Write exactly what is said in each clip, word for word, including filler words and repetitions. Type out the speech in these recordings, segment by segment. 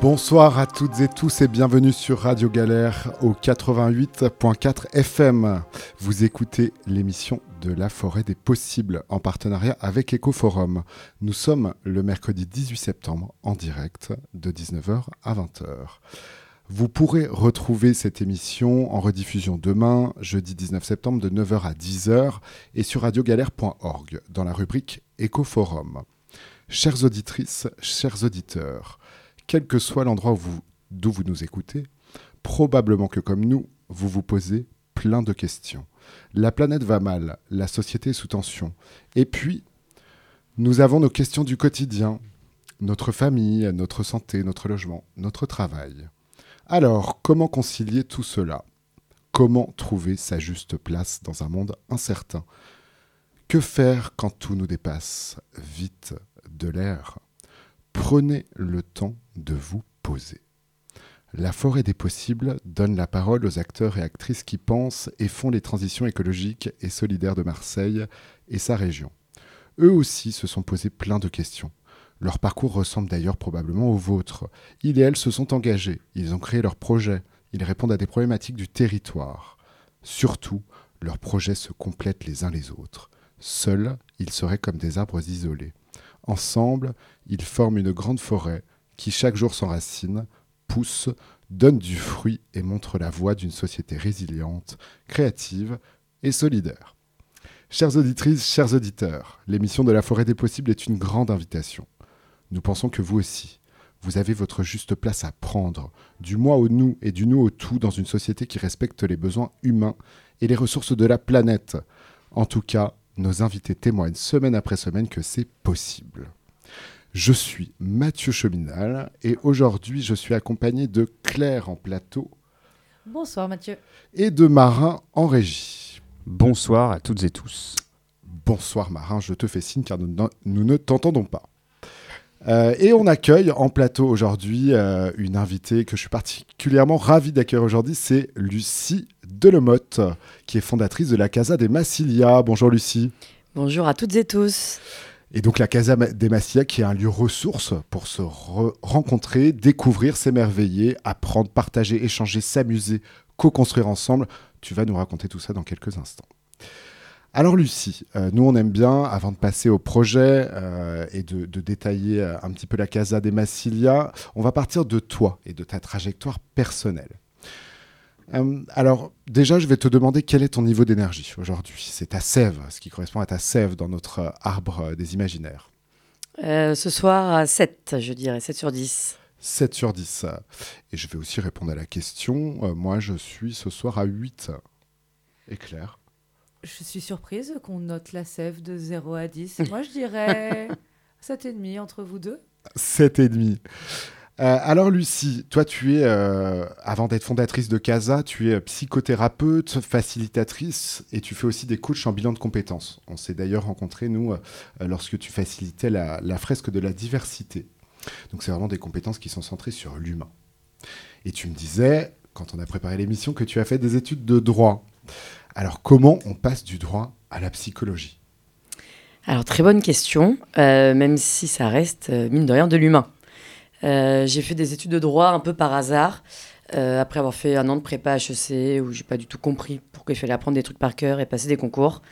Bonsoir à toutes et tous et bienvenue sur Radio Galère au quatre-vingt-huit virgule quatre F M. Vous écoutez l'émission de la Forêt des Possibles en partenariat avec Ecoforum. Nous sommes le mercredi dix-huit septembre en direct de dix-neuf heures à vingt heures. Vous pourrez retrouver cette émission en rediffusion demain, jeudi dix-neuf septembre de neuf heures à dix heures et sur radiogalère point org dans la rubrique Ecoforum. Chères auditrices, chers auditeurs, quel que soit l'endroit où vous, d'où vous nous écoutez, probablement que comme nous, vous vous posez plein de questions. La planète va mal, la société est sous tension. Et puis, nous avons nos questions du quotidien, notre famille, notre santé, notre logement, notre travail. Alors, comment concilier tout cela ? Comment trouver sa juste place dans un monde incertain ? Que faire quand tout nous dépasse ? Vite de l'air. Prenez le temps de vous poser. La Forêt des Possibles donne la parole aux acteurs et actrices qui pensent et font les transitions écologiques et solidaires de Marseille et sa région. Eux aussi se sont posés plein de questions. Leur parcours ressemble d'ailleurs probablement au vôtre. Ils et elles se sont engagés, ils ont créé leurs projets, ils répondent à des problématiques du territoire. Surtout, leurs projets se complètent les uns les autres. Seuls, ils seraient comme des arbres isolés. Ensemble, ils forment une grande forêt qui chaque jour s'enracine, pousse, donne du fruit et montre la voie d'une société résiliente, créative et solidaire. Chères auditrices, chers auditeurs, l'émission de la Forêt des Possibles est une grande invitation. Nous pensons que vous aussi, vous avez votre juste place à prendre, du moi au nous et du nous au tout dans une société qui respecte les besoins humains et les ressources de la planète. En tout cas, nos invités témoignent semaine après semaine que c'est possible. Je suis Mathieu Chominal et aujourd'hui je suis accompagné de Claire en plateau. Bonsoir Mathieu. Et de Marin en régie. Bonsoir à toutes et tous. Bonsoir Marin, je te fais signe car nous, nous ne t'entendons pas. Euh, et on accueille en plateau aujourd'hui euh, une invitée que je suis particulièrement ravi d'accueillir aujourd'hui, c'est Lucie Delemotte, qui est fondatrice de la Casa des Massilia. Bonjour Lucie. Bonjour à toutes et tous. Et donc la Casa des Massilia qui est un lieu ressource pour se re- rencontrer, découvrir, s'émerveiller, apprendre, partager, échanger, s'amuser, co-construire ensemble. Tu vas nous raconter tout ça dans quelques instants. Alors Lucie, euh, nous on aime bien, avant de passer au projet euh, et de, de détailler euh, un petit peu la Casa des Massilia, on va partir de toi et de ta trajectoire personnelle. Euh, alors déjà, je vais te demander quel est ton niveau d'énergie aujourd'hui. C'est ta sève, ce qui correspond à ta sève dans notre euh, arbre des imaginaires. Euh, ce soir à sept, je dirais, sept sur dix. sept sur dix. Et je vais aussi répondre à la question. Euh, moi, je suis ce soir à huit. Et Claire ? Je suis surprise qu'on note la sève de zéro à dix. Moi, je dirais sept virgule cinq entre vous deux. sept virgule cinq. Euh, alors Lucie, toi tu es, euh, avant d'être fondatrice de Casa, tu es psychothérapeute, facilitatrice et tu fais aussi des coachs en bilan de compétences. On s'est d'ailleurs rencontrés, nous, euh, lorsque tu facilitais la, la fresque de la diversité. Donc c'est vraiment des compétences qui sont centrées sur l'humain. Et tu me disais, quand on a préparé l'émission, que tu as fait des études de droit. Alors, comment on passe du droit à la psychologie ? Alors, très bonne question, euh, même si ça reste, euh, mine de rien, de l'humain. Euh, j'ai fait des études de droit un peu par hasard, euh, après avoir fait un an de prépa H E C, où j'ai pas du tout compris pourquoi il fallait apprendre des trucs par cœur et passer des concours.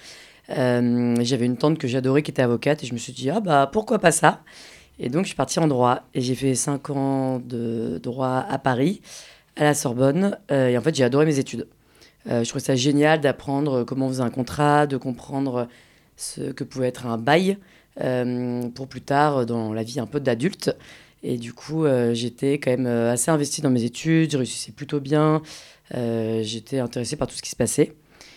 Euh, j'avais une tante que j'adorais qui était avocate, et je me suis dit, ah bah, pourquoi pas ça ? Et donc, je suis partie en droit, et j'ai fait cinq ans de droit à Paris, à la Sorbonne, euh, et en fait, j'ai adoré mes études. Euh, je trouvais ça génial d'apprendre comment on faisait un contrat, de comprendre ce que pouvait être un bail euh, pour plus tard dans la vie un peu d'adulte. Et du coup, euh, j'étais quand même assez investie dans mes études, je réussissais plutôt bien, euh, j'étais intéressée par tout ce qui se passait.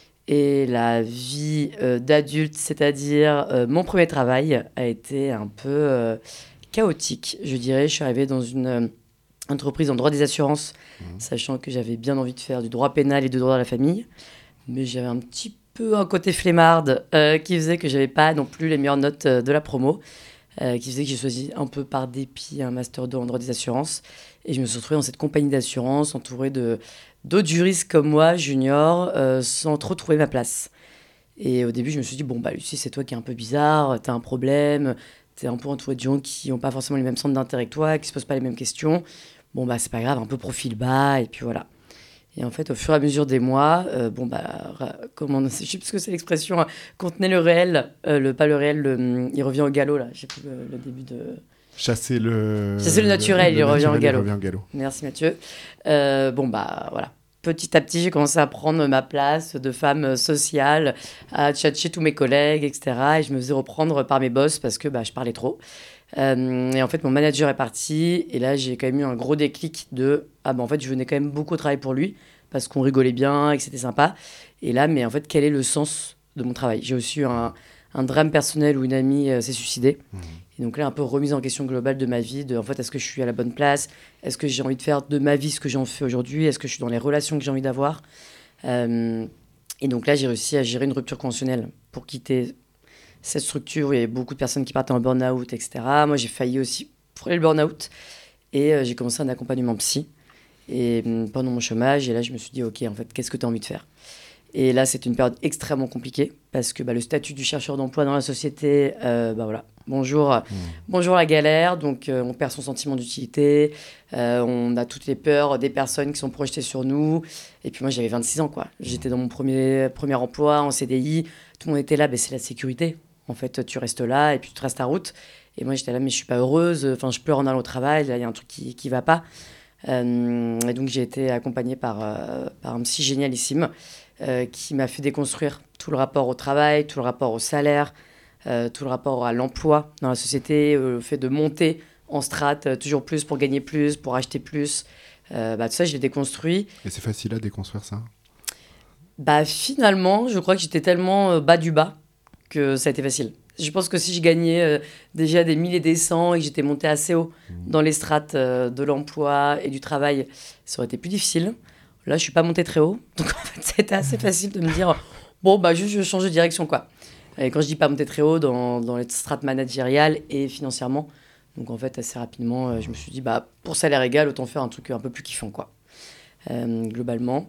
Et la vie euh, d'adulte, c'est-à-dire euh, mon premier travail, a été un peu euh, chaotique, je dirais. Je suis arrivée dans une euh, entreprise en droit des assurances, mmh. sachant que j'avais bien envie de faire du droit pénal et du droit de la famille. Mais j'avais un petit peu un côté flemmarde euh, qui faisait que je n'avais pas non plus les meilleures notes euh, de la promo, euh, qui faisait que j'ai choisi un peu par dépit un master deux en droit des assurances. Et je me suis retrouvée dans cette compagnie d'assurance entourée de, d'autres juristes comme moi, juniors, euh, sans trop trouver ma place. Et au début, je me suis dit, bon, bah, Lucie, c'est toi qui es un peu bizarre, t'as un problème, t'es un peu entourée de gens qui n'ont pas forcément les mêmes centres d'intérêt que toi, qui ne se posent pas les mêmes questions. bon, bah, c'est pas grave, un peu profil bas, et puis voilà. Et en fait, au fur et à mesure des mois, euh, bon, bah, ra- comment, je sais plus ce que c'est l'expression, hein, contenait le réel, euh, le, pas le réel, le, il revient au galop, là, je sais plus le, le début de... Chasser le... Chasser le naturel, le, il le revient au naturel, galop. il revient au galop. Merci Mathieu. Euh, bon, bah, voilà. Petit à petit, j'ai commencé à prendre ma place de femme sociale, à tchatcher tous mes collègues, et cetera. Et je me faisais reprendre par mes boss parce que bah, je parlais trop. Euh, et en fait, mon manager est parti. Et là, j'ai quand même eu un gros déclic de ah ben en fait, je venais quand même beaucoup travailler pour lui parce qu'on rigolait bien et que c'était sympa. Et là, mais en fait, quel est le sens de mon travail? J'ai aussi eu un, un drame personnel où une amie euh, s'est suicidée. Mmh. Et donc là, un peu remise en question globale de ma vie, de en fait, est-ce que je suis à la bonne place? Est-ce que j'ai envie de faire de ma vie ce que j'en fais aujourd'hui? Est-ce que je suis dans les relations que j'ai envie d'avoir? euh, Et donc là, j'ai réussi à gérer une rupture conventionnelle pour quitter cette structure où il y avait beaucoup de personnes qui partaient en burn-out, et cetera. Moi, j'ai failli aussi frôler le burn-out. Et euh, j'ai commencé un accompagnement psy et, euh, pendant mon chômage. Et là, je me suis dit, OK, en fait, qu'est-ce que tu as envie de faire? Et là, c'est une période extrêmement compliquée parce que bah, le statut du chercheur d'emploi dans la société, euh, bah voilà, bonjour, mmh. bonjour la galère. Donc, euh, on perd son sentiment d'utilité, euh, on a toutes les peurs des personnes qui sont projetées sur nous. Et puis moi, j'avais vingt-six ans, quoi. J'étais dans mon premier, premier emploi en C D I. Tout le monde était là, bah, c'est la sécurité. En fait, tu restes là et puis tu restes ta route. Et moi, j'étais là, mais je suis pas heureuse. Enfin, je pleure en allant au travail. Là, il y a un truc qui qui va pas. Euh, et donc, j'ai été accompagnée par, euh, par un psy génialissime. Euh, qui m'a fait déconstruire tout le rapport au travail, tout le rapport au salaire, euh, tout le rapport à l'emploi dans la société, euh, le fait de monter en strate euh, toujours plus pour gagner plus, pour acheter plus. Euh, bah, tout ça, je l'ai déconstruit. Et c'est facile à déconstruire ça? Bah, finalement, je crois que j'étais tellement euh, bas du bas que ça a été facile. Je pense que si je gagnais euh, déjà des mille et des cents et que j'étais montée assez haut mmh. dans les strates euh, de l'emploi et du travail, ça aurait été plus difficile. Là, je suis pas montée très haut, donc en fait, c'était assez facile de me dire bon, bah, juste, je change de direction, quoi. Et quand je dis pas monter très haut, dans, dans les strates managériales et financièrement, donc en fait, assez rapidement, euh, je me suis dit bah, pour salaire égal, autant faire un truc un peu plus kiffant, quoi, euh, globalement.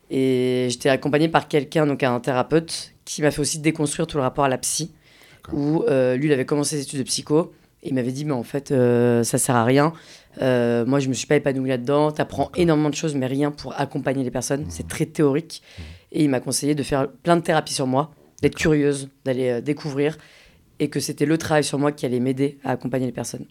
Et j'étais accompagnée par quelqu'un, donc un thérapeute, qui m'a fait aussi déconstruire tout le rapport à la psy, D'accord. où euh, lui, il avait commencé ses études de psycho, et il m'avait dit mais en fait, euh, ça sert à rien. Euh, moi, je me suis pas épanouie là-dedans. Tu apprends énormément de choses, mais rien pour accompagner les personnes. Mmh. C'est très théorique. Mmh. Et il m'a conseillé de faire plein de thérapies sur moi, d'être D'accord. curieuse, d'aller euh, découvrir, et que c'était le travail sur moi qui allait m'aider à accompagner les personnes.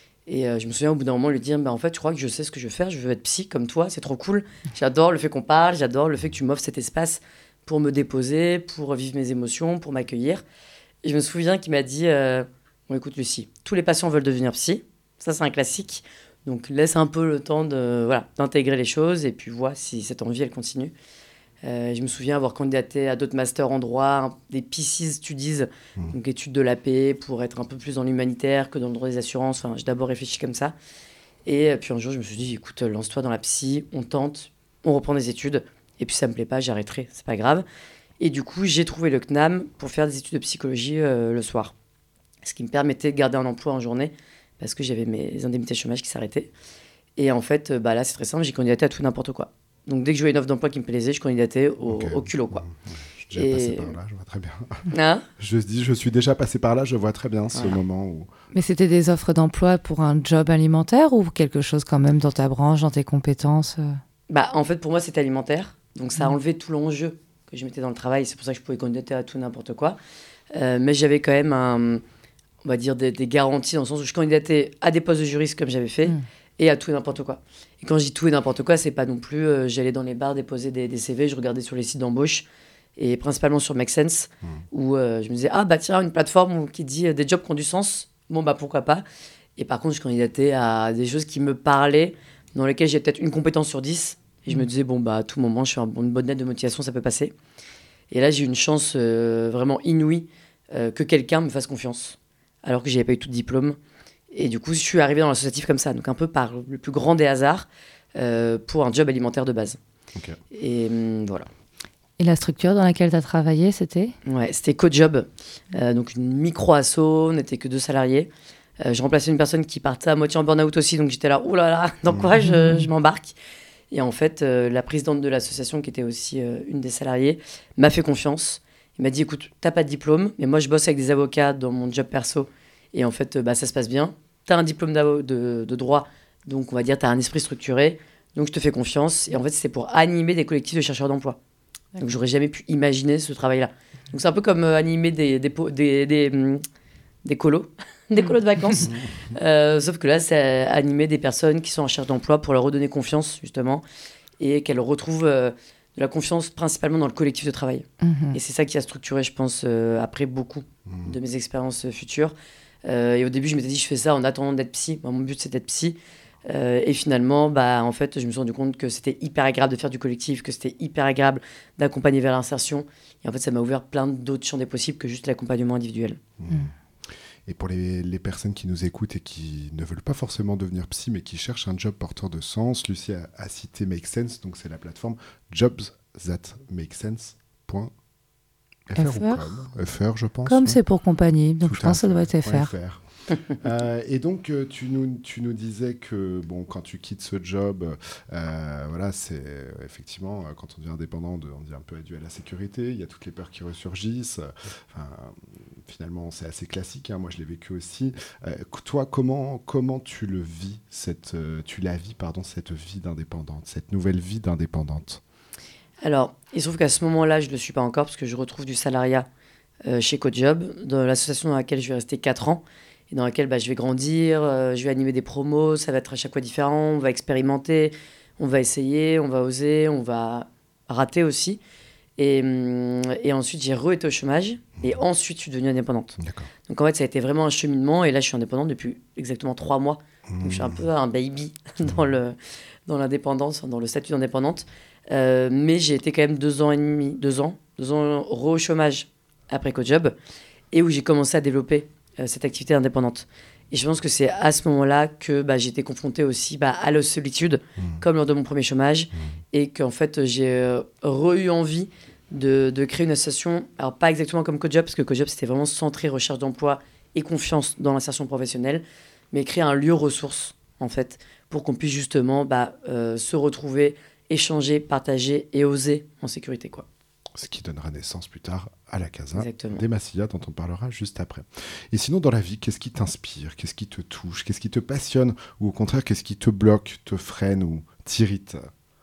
Et euh, je me souviens au bout d'un moment lui dire bah, en fait, je crois que je sais ce que je veux faire. Je veux être psy comme toi. C'est trop cool. J'adore le fait qu'on parle. J'adore le fait que tu m'offres cet espace pour me déposer, pour vivre mes émotions, pour m'accueillir. Et je me souviens qu'il m'a dit euh, bon, écoute, Lucie, tous les patients veulent devenir psy. Ça, c'est un classique. Donc, laisse un peu le temps de, voilà, d'intégrer les choses et puis vois si cette envie, elle continue. Euh, je me souviens avoir candidaté à d'autres masters en droit, des P C Studies, mmh. donc études de la paix, pour être un peu plus dans l'humanitaire que dans le droit des assurances. Enfin, j'ai d'abord réfléchi comme ça. Et puis un jour, je me suis dit, écoute, lance-toi dans la psy, on tente, on reprend des études. Et puis ça me plaît pas, j'arrêterai, c'est pas grave. Et du coup, j'ai trouvé le C N A M pour faire des études de psychologie euh, le soir. Ce qui me permettait de garder un emploi en journée, parce que j'avais mes indemnités de chômage qui s'arrêtaient. Et en fait, bah là, c'est très simple, j'ai candidaté à tout n'importe quoi. Donc, dès que je voyais une offre d'emploi qui me plaisait, je candidatais au, okay. au culot, quoi. Ouais, je suis déjà et... passé par là, je vois très bien. Hein je dis, je suis déjà passé par là, je vois très bien ce voilà. moment où... Mais c'était des offres d'emploi pour un job alimentaire ou quelque chose quand même dans ta branche, dans tes compétences euh... Bah, en fait, pour moi, c'était alimentaire. Donc, ça a enlevé tout l'enjeu que je mettais dans le travail. C'est pour ça que je pouvais candidater à tout n'importe quoi. Euh, mais j'avais quand même un... on va dire, des, des garanties dans le sens où je candidatais à des postes de juriste comme j'avais fait mmh. et à tout et n'importe quoi. Et quand je dis tout et n'importe quoi, c'est pas non plus... Euh, j'allais dans les bars déposer des, des C V, je regardais sur les sites d'embauche et principalement sur Make Sense mmh. où euh, je me disais « Ah bah tiens, une plateforme où, qui dit euh, des jobs qui ont du sens, bon bah pourquoi pas ?» Et par contre, je candidatais à des choses qui me parlaient, dans lesquelles j'ai peut-être une compétence sur dix et mmh. je me disais « Bon bah à tout moment, je suis un, une bonne lettre de motivation, ça peut passer. » Et là, j'ai eu une chance euh, vraiment inouïe euh, que quelqu'un me fasse confiance. Alors que je n'avais pas eu tout de diplôme. Et du coup, je suis arrivée dans l'associatif comme ça, donc un peu par le plus grand des hasards, euh, pour un job alimentaire de base. Okay. Et hum, voilà. Et la structure dans laquelle tu as travaillé, c'était ? Ouais, c'était CoJob, euh, donc une micro-asso, on n'était que deux salariés. Euh, je remplaçais une personne qui partait à moitié en burn-out aussi, donc j'étais là, oh là là, dans quoi je, je m'embarque ? Et en fait, euh, la présidente de l'association, qui était aussi euh, une des salariées, m'a fait confiance. Il m'a dit, écoute, t'as pas de diplôme, mais moi, je bosse avec des avocats dans mon job perso. Et en fait, bah, ça se passe bien. T'as un diplôme de, de droit Donc, on va dire, tu as un esprit structuré, donc je te fais confiance. Et en fait, c'est pour animer des collectifs de chercheurs d'emploi. D'accord. Donc, j'aurais jamais pu imaginer ce travail-là. Donc, c'est un peu comme euh, animer des, des, po- des, des, hum, des colos, des colos de vacances. Euh, sauf que là, c'est animer des personnes qui sont en recherche d'emploi pour leur redonner confiance, justement, et qu'elles retrouvent euh, de la confiance principalement dans le collectif de travail. Mhm. Et c'est ça qui a structuré, je pense, euh, après beaucoup Mmh. de mes expériences euh, futures. Euh, et au début, je m'étais dit, je fais ça en attendant d'être psy. Moi, mon but, c'est d'être psy. Euh, et finalement, bah, en fait, je me suis rendu compte que c'était hyper agréable de faire du collectif, que c'était hyper agréable d'accompagner vers l'insertion. Et en fait, ça m'a ouvert plein d'autres champs des possibles que juste l'accompagnement individuel. Mmh. Et pour les, les personnes qui nous écoutent et qui ne veulent pas forcément devenir psy, mais qui cherchent un job porteur de sens, Lucie a, a cité Make Sense, donc c'est la plateforme jobs that make sense point f r ou F R. com. F R, je pense. Comme ouais. c'est pour compagnie, donc Tout je à pense que ça doit fait. être F R. Ouais, F R. Euh, et donc, euh, tu, nous, tu nous disais que bon, quand tu quittes ce job, euh, voilà, c'est euh, effectivement, euh, quand on devient indépendant, de, on dit un peu adieu à la sécurité, il y a toutes les peurs qui ressurgissent. euh, Enfin, finalement, c'est assez classique, hein, moi je l'ai vécu aussi. Euh, toi, comment, comment tu le vis, cette, euh, tu la vis, pardon, cette vie d'indépendante, cette nouvelle vie d'indépendante? Alors, il se trouve qu'à ce moment-là, je ne le suis pas encore parce que je retrouve du salariat euh, chez CodeJob, dans l'association dans laquelle je vais rester quatre ans et dans laquelle bah, je vais grandir, euh, je vais animer des promos, ça va être à chaque fois différent, on va expérimenter, on va essayer, on va oser, on va rater aussi. Et, hum, et ensuite, j'ai re-été au chômage et ensuite, je suis devenue indépendante. D'accord. Donc en fait, ça a été vraiment un cheminement et là, je suis indépendante depuis exactement trois mois. Donc je suis un peu un baby dans, le, dans l'indépendance, dans le statut d'indépendante. Euh, mais j'ai été quand même deux ans et demi, deux ans, deux ans re au chômage après CodeJob et où j'ai commencé à développer euh, cette activité indépendante. Et je pense que c'est à ce moment-là que bah, j'ai été confrontée aussi bah, à la solitude, Mmh. comme lors de mon premier chômage, Mmh. et qu'en fait, j'ai euh, re-eu envie de, de créer une association, alors pas exactement comme CodeJob, parce que CodeJob, c'était vraiment centré recherche d'emploi et confiance dans l'insertion professionnelle, mais créer un lieu ressource, en fait, pour qu'on puisse justement bah, euh, se retrouver, échanger, partager et oser en sécurité, quoi. Ce qui donnera naissance plus tard à la Casa Exactement. des Massilia, dont on parlera juste après. Et sinon, dans la vie, qu'est-ce qui t'inspire? Qu'est-ce qui te touche? Qu'est-ce qui te passionne? Ou au contraire, qu'est-ce qui te bloque, te freine ou t'irrite?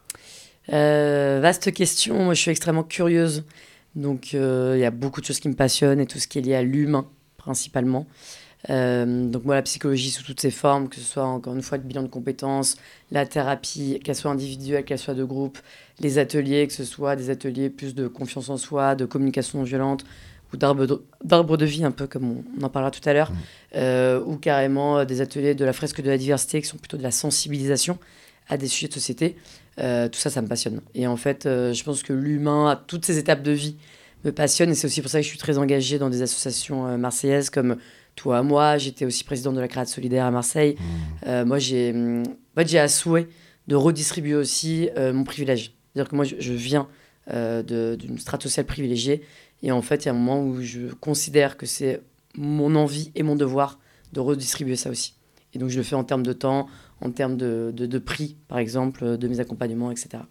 Euh, vaste question. Moi, je suis extrêmement curieuse. Donc, il euh, y a beaucoup de choses qui me passionnent et tout ce qui est lié à l'humain, principalement. Euh, donc, moi, la psychologie sous toutes ses formes, que ce soit encore une fois le bilan de compétences, la thérapie, qu'elle soit individuelle, qu'elle soit de groupe, les ateliers, que ce soit des ateliers plus de confiance en soi, de communication non violente ou d'arbre de, d'arbre de vie, un peu comme on, on en parlera tout à l'heure, Mmh. euh, ou carrément euh, des ateliers de la fresque de la diversité qui sont plutôt de la sensibilisation à des sujets de société. Euh, tout ça, ça me passionne. Et en fait, euh, je pense que l'humain, à toutes ces étapes de vie, me passionne. Et c'est aussi pour ça que je suis très engagée dans des associations euh, marseillaises comme Toi à moi. J'étais aussi présidente de la Créate Solidaire à Marseille. Mmh. Euh, moi, j'ai, hum, en fait, j'ai à souhait de redistribuer aussi euh, mon privilège. C'est-à-dire que moi, je, je viens euh, de, d'une strate sociale privilégiée. Et en fait, il y a un moment où je considère que c'est mon envie et mon devoir de redistribuer ça aussi. Et donc, je le fais en termes de temps, en termes de, de, de prix, par exemple, de mes accompagnements, et cetera.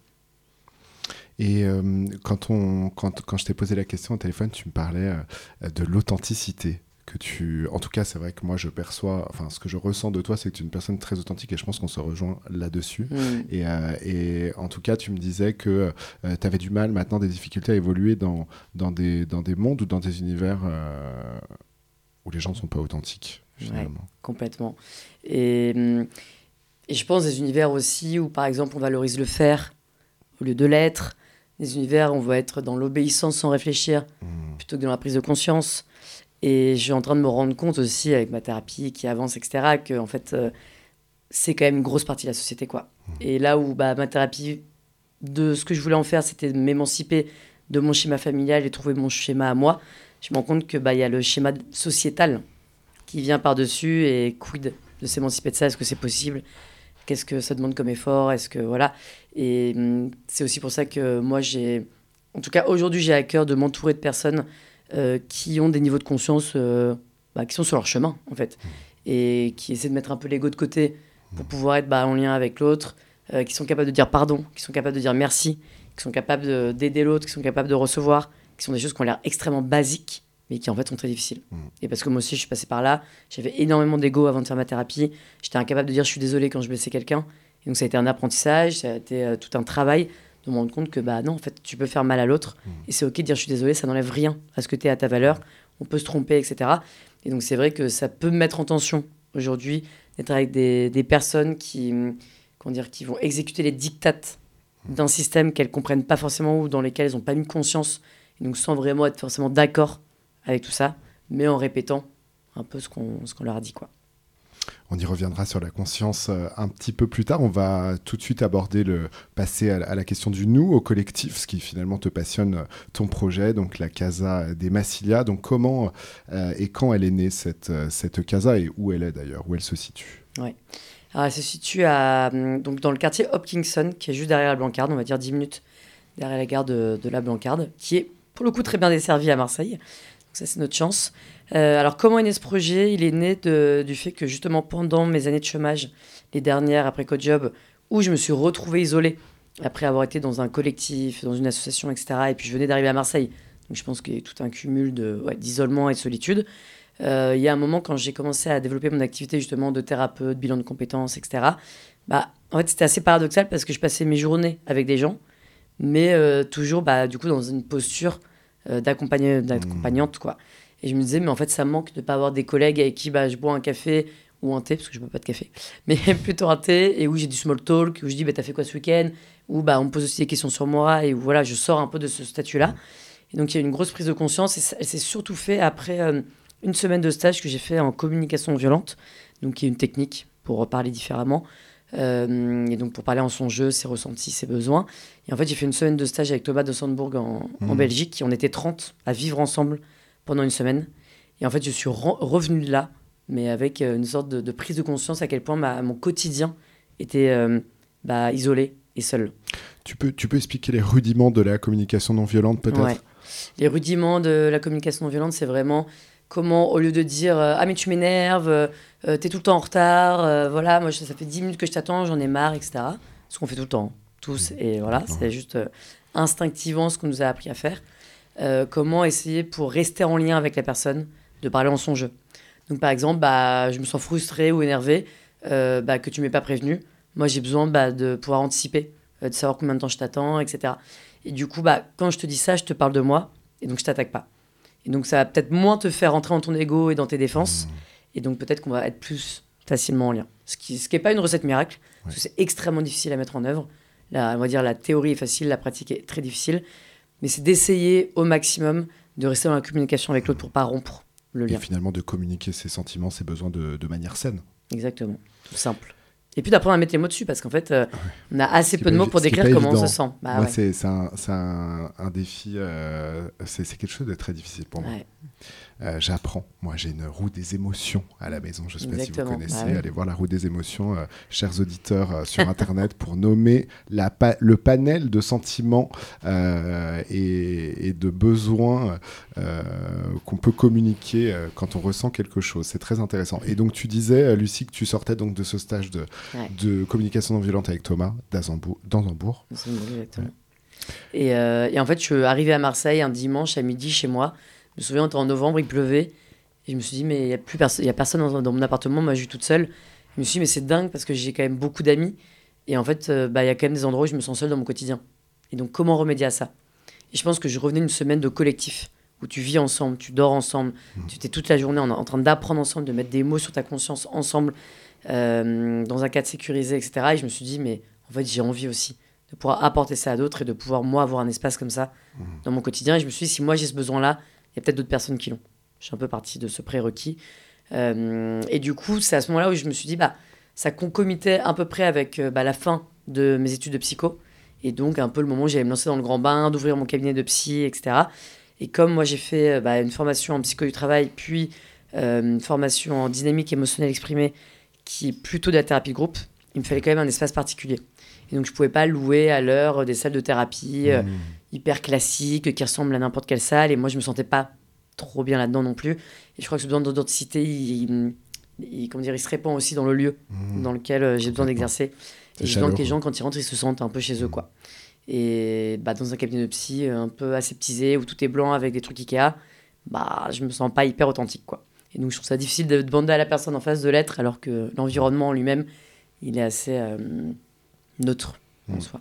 Et euh, quand, on, quand, quand je t'ai posé la question au téléphone, tu me parlais euh, de l'authenticité. Que tu... En tout cas, c'est vrai que moi, je perçois... Enfin, ce que je ressens de toi, c'est que tu es une personne très authentique et je pense qu'on se rejoint là-dessus. Mmh. Et, euh, et en tout cas, tu me disais que euh, tu avais du mal maintenant, des difficultés à évoluer dans, dans, des, dans des mondes ou dans des univers euh, où les gens ne sont pas authentiques, finalement. Ouais, complètement. Et, hum, et je pense des univers aussi où, par exemple, on valorise le faire au lieu de l'être. Des univers où on va être dans l'obéissance sans réfléchir Mmh. plutôt que dans la prise de conscience. Et je suis en train de me rendre compte aussi, avec ma thérapie qui avance, et cetera, que en fait, euh, c'est quand même une grosse partie de la société, quoi. Mmh. Et là où bah, ma thérapie, de ce que je voulais en faire, c'était de m'émanciper de mon schéma familial et trouver mon schéma à moi, je me rends compte que bah, y a le schéma sociétal qui vient par-dessus et quid de s'émanciper de ça, est-ce que c'est possible? Qu'est-ce que ça demande comme effort? Est-ce que voilà. Et hum, c'est aussi pour ça que moi, j'ai... En tout cas, aujourd'hui, j'ai à cœur de m'entourer de personnes euh, qui ont des niveaux de conscience euh, bah, qui sont sur leur chemin, en fait. Et qui essaient de mettre un peu l'ego de côté pour pouvoir être bah, en lien avec l'autre, euh, qui sont capables de dire pardon, qui sont capables de dire merci, qui sont capables de, d'aider l'autre, qui sont capables de recevoir, qui sont des choses qui ont l'air extrêmement basiques, mais qui en fait sont très difficiles. Mmh. Et parce que moi aussi, je suis passée par là, j'avais énormément d'ego avant de faire ma thérapie, j'étais incapable de dire je suis désolée quand je blessais quelqu'un. Et donc ça a été un apprentissage, ça a été euh, tout un travail de me rendre compte que bah non, en fait, tu peux faire mal à l'autre, mmh. et c'est ok de dire je suis désolée, ça n'enlève rien à ce que tu es, à ta valeur, on peut se tromper, et cetera. Et donc c'est vrai que ça peut me mettre en tension aujourd'hui d'être avec des, des personnes qui, comment dire, qui vont exécuter les dictates d'un système qu'elles ne comprennent pas forcément ou dans lesquels elles n'ont pas mis conscience, et donc sans vraiment être forcément d'accord avec tout ça, mais en répétant un peu ce qu'on, ce qu'on leur a dit, quoi. On y reviendra sur la conscience euh, un petit peu plus tard. On va tout de suite aborder le passer à, à la question du nous, au collectif, ce qui finalement te passionne, euh, ton projet, donc la Casa des Massilia. Donc comment euh, et quand elle est née, cette, euh, cette Casa, et où elle est d'ailleurs, où elle se situe? Ouais. Alors elle se situe à, donc dans le quartier Hopkinson, qui est juste derrière la Blancarde, on va dire dix minutes derrière la gare de, de la Blancarde, qui est pour le coup très bien desservie à Marseille. Donc ça, c'est notre chance. Euh, alors, comment est né ce projet? Il est né de, du fait que, justement, pendant mes années de chômage, les dernières, après CodeJob, où je me suis retrouvée isolée, après avoir été dans un collectif, dans une association, et cetera. Et puis, je venais d'arriver à Marseille. Donc, je pense qu'il y a tout un cumul de, ouais, d'isolement et de solitude. Euh, il y a un moment, quand j'ai commencé à développer mon activité, justement, de thérapeute, bilan de compétences, et cetera, bah, en fait, c'était assez paradoxal parce que je passais mes journées avec des gens, mais euh, toujours, bah, du coup, dans une posture euh, d'accompagn- d'accompagnante, quoi. Et je me disais, mais en fait, ça me manque de ne pas avoir des collègues avec qui bah, je bois un café ou un thé, parce que je ne bois pas de café, mais plutôt un thé, et où j'ai du small talk, où je dis, bah, t'as fait quoi ce week-end? Où bah, on me pose aussi des questions sur moi, et où voilà, je sors un peu de ce statut-là. Et donc, il y a une grosse prise de conscience, et ça, elle s'est surtout fait après euh, une semaine de stage que j'ai fait en communication non violente, donc qui est une technique pour parler différemment, euh, et donc pour parler en son jeu, ses ressentis, ses besoins. Et en fait, j'ai fait une semaine de stage avec Thomas de Sandbourg en, mmh. en Belgique, et on était trente à vivre ensemble pendant une semaine. Et en fait, je suis re- revenue de là, mais avec euh, une sorte de, de prise de conscience à quel point ma, mon quotidien était euh, bah, isolé et seul. Tu peux, tu peux expliquer les rudiments de la communication non violente, peut-être? Ouais. Les rudiments de la communication non violente, c'est vraiment comment, au lieu de dire euh, « Ah, mais tu m'énerves, euh, t'es tout le temps en retard, euh, voilà, moi, ça fait dix minutes que je t'attends, j'en ai marre, et cetera » Ce qu'on fait tout le temps, tous. Et voilà, mmh. c'est juste euh, instinctivement ce qu'on nous a appris à faire. Euh, comment essayer pour rester en lien avec la personne, de parler en son jeu. Donc par exemple, bah, je me sens frustrée ou énervée euh, bah, que tu ne m'aies pas prévenue. Moi, j'ai besoin bah, de pouvoir anticiper, euh, de savoir combien de temps je t'attends, et cetera. Et du coup, bah, quand je te dis ça, je te parle de moi, et donc je ne t'attaque pas. Et donc ça va peut-être moins te faire rentrer dans ton ego et dans tes défenses, mmh. et donc peut-être qu'on va être plus facilement en lien. Ce qui n'est pas une recette miracle, ouais. parce que c'est extrêmement difficile à mettre en œuvre. La, on va dire la théorie est facile, la pratique est très difficile. Mais c'est d'essayer au maximum de rester dans la communication avec l'autre pour ne pas rompre le lien. Et finalement de communiquer ses sentiments, ses besoins de, de manière saine. Exactement, tout simple. Et puis d'apprendre à mettre les mots dessus, parce qu'en fait, euh, ouais. on a assez peu de mots pour décrire comment évident. on se sent. Bah, moi, ouais. c'est, c'est, un, c'est un, un défi, euh, c'est, c'est quelque chose de très difficile pour moi. Ouais. Euh, j'apprends. Moi, j'ai une roue des émotions à la maison. Je ne sais pas Exactement. si vous connaissez. Bah, oui. Allez voir la roue des émotions, euh, chers auditeurs, euh, sur Internet, pour nommer la pa- le panel de sentiments euh, et, et de besoins euh, qu'on peut communiquer euh, quand on ressent quelque chose. C'est très intéressant. Et donc, tu disais, Lucie, que tu sortais donc de ce stage de, ouais. de communication non violente avec Thomas d'Azembourg. D'Azembourg. Exactement. Ouais. Et, euh, et en fait, je suis arrivée à Marseille un dimanche à midi chez moi. Je me souviens, on était en novembre, il pleuvait. Et je me suis dit, mais il n'y a, plus perso- y a personne dans, dans mon appartement. Moi, je suis toute seule. Je me suis dit, mais c'est dingue parce que j'ai quand même beaucoup d'amis. Et en fait, euh, bah, y a quand même des endroits où je me sens seule dans mon quotidien. Et donc, comment remédier à ça? Et je pense que je revenais d'une semaine de collectif où tu vis ensemble, tu dors ensemble, mmh. tu étais toute la journée en, en train d'apprendre ensemble, de mettre des mots sur ta conscience ensemble, euh, dans un cadre sécurisé, et cetera. Et je me suis dit, mais en fait, j'ai envie aussi de pouvoir apporter ça à d'autres et de pouvoir, moi, avoir un espace comme ça mmh. dans mon quotidien. Et je me suis dit, si moi, j'ai ce besoin-là, il y a peut-être d'autres personnes qui l'ont. Je suis un peu partie de ce prérequis. Euh, et du coup, c'est à ce moment-là où je me suis dit, bah, ça concomitait à peu près avec euh, bah, la fin de mes études de psycho. Et donc, un peu le moment où j'allais me lancer dans le grand bain, d'ouvrir mon cabinet de psy, et cetera. Et comme moi, j'ai fait euh, bah, une formation en psycho du travail, puis euh, une formation en dynamique émotionnelle exprimée, qui est plutôt de la thérapie de groupe, il me fallait quand même un espace particulier. Et donc, je ne pouvais pas louer à l'heure des salles de thérapie euh, mmh. hyper classiques, qui ressemblent à n'importe quelle salle. Et moi, je ne me sentais pas trop bien là-dedans non plus. Et je crois que ce besoin d'authenticité, il, il, il, comment dire, il se répand aussi dans le lieu mmh. dans lequel euh, j'ai besoin d'exercer. Et j'ai besoin que les gens, quand ils rentrent, ils se sentent un peu chez eux, quoi. Et bah, dans un cabinet de psy un peu aseptisé, où tout est blanc avec des trucs Ikea, bah, je me sens pas hyper authentique, quoi. Et donc, je trouve ça difficile de demander à la personne en face de l'être, alors que l'environnement en lui-même, il est assez euh, neutre en mmh. soi.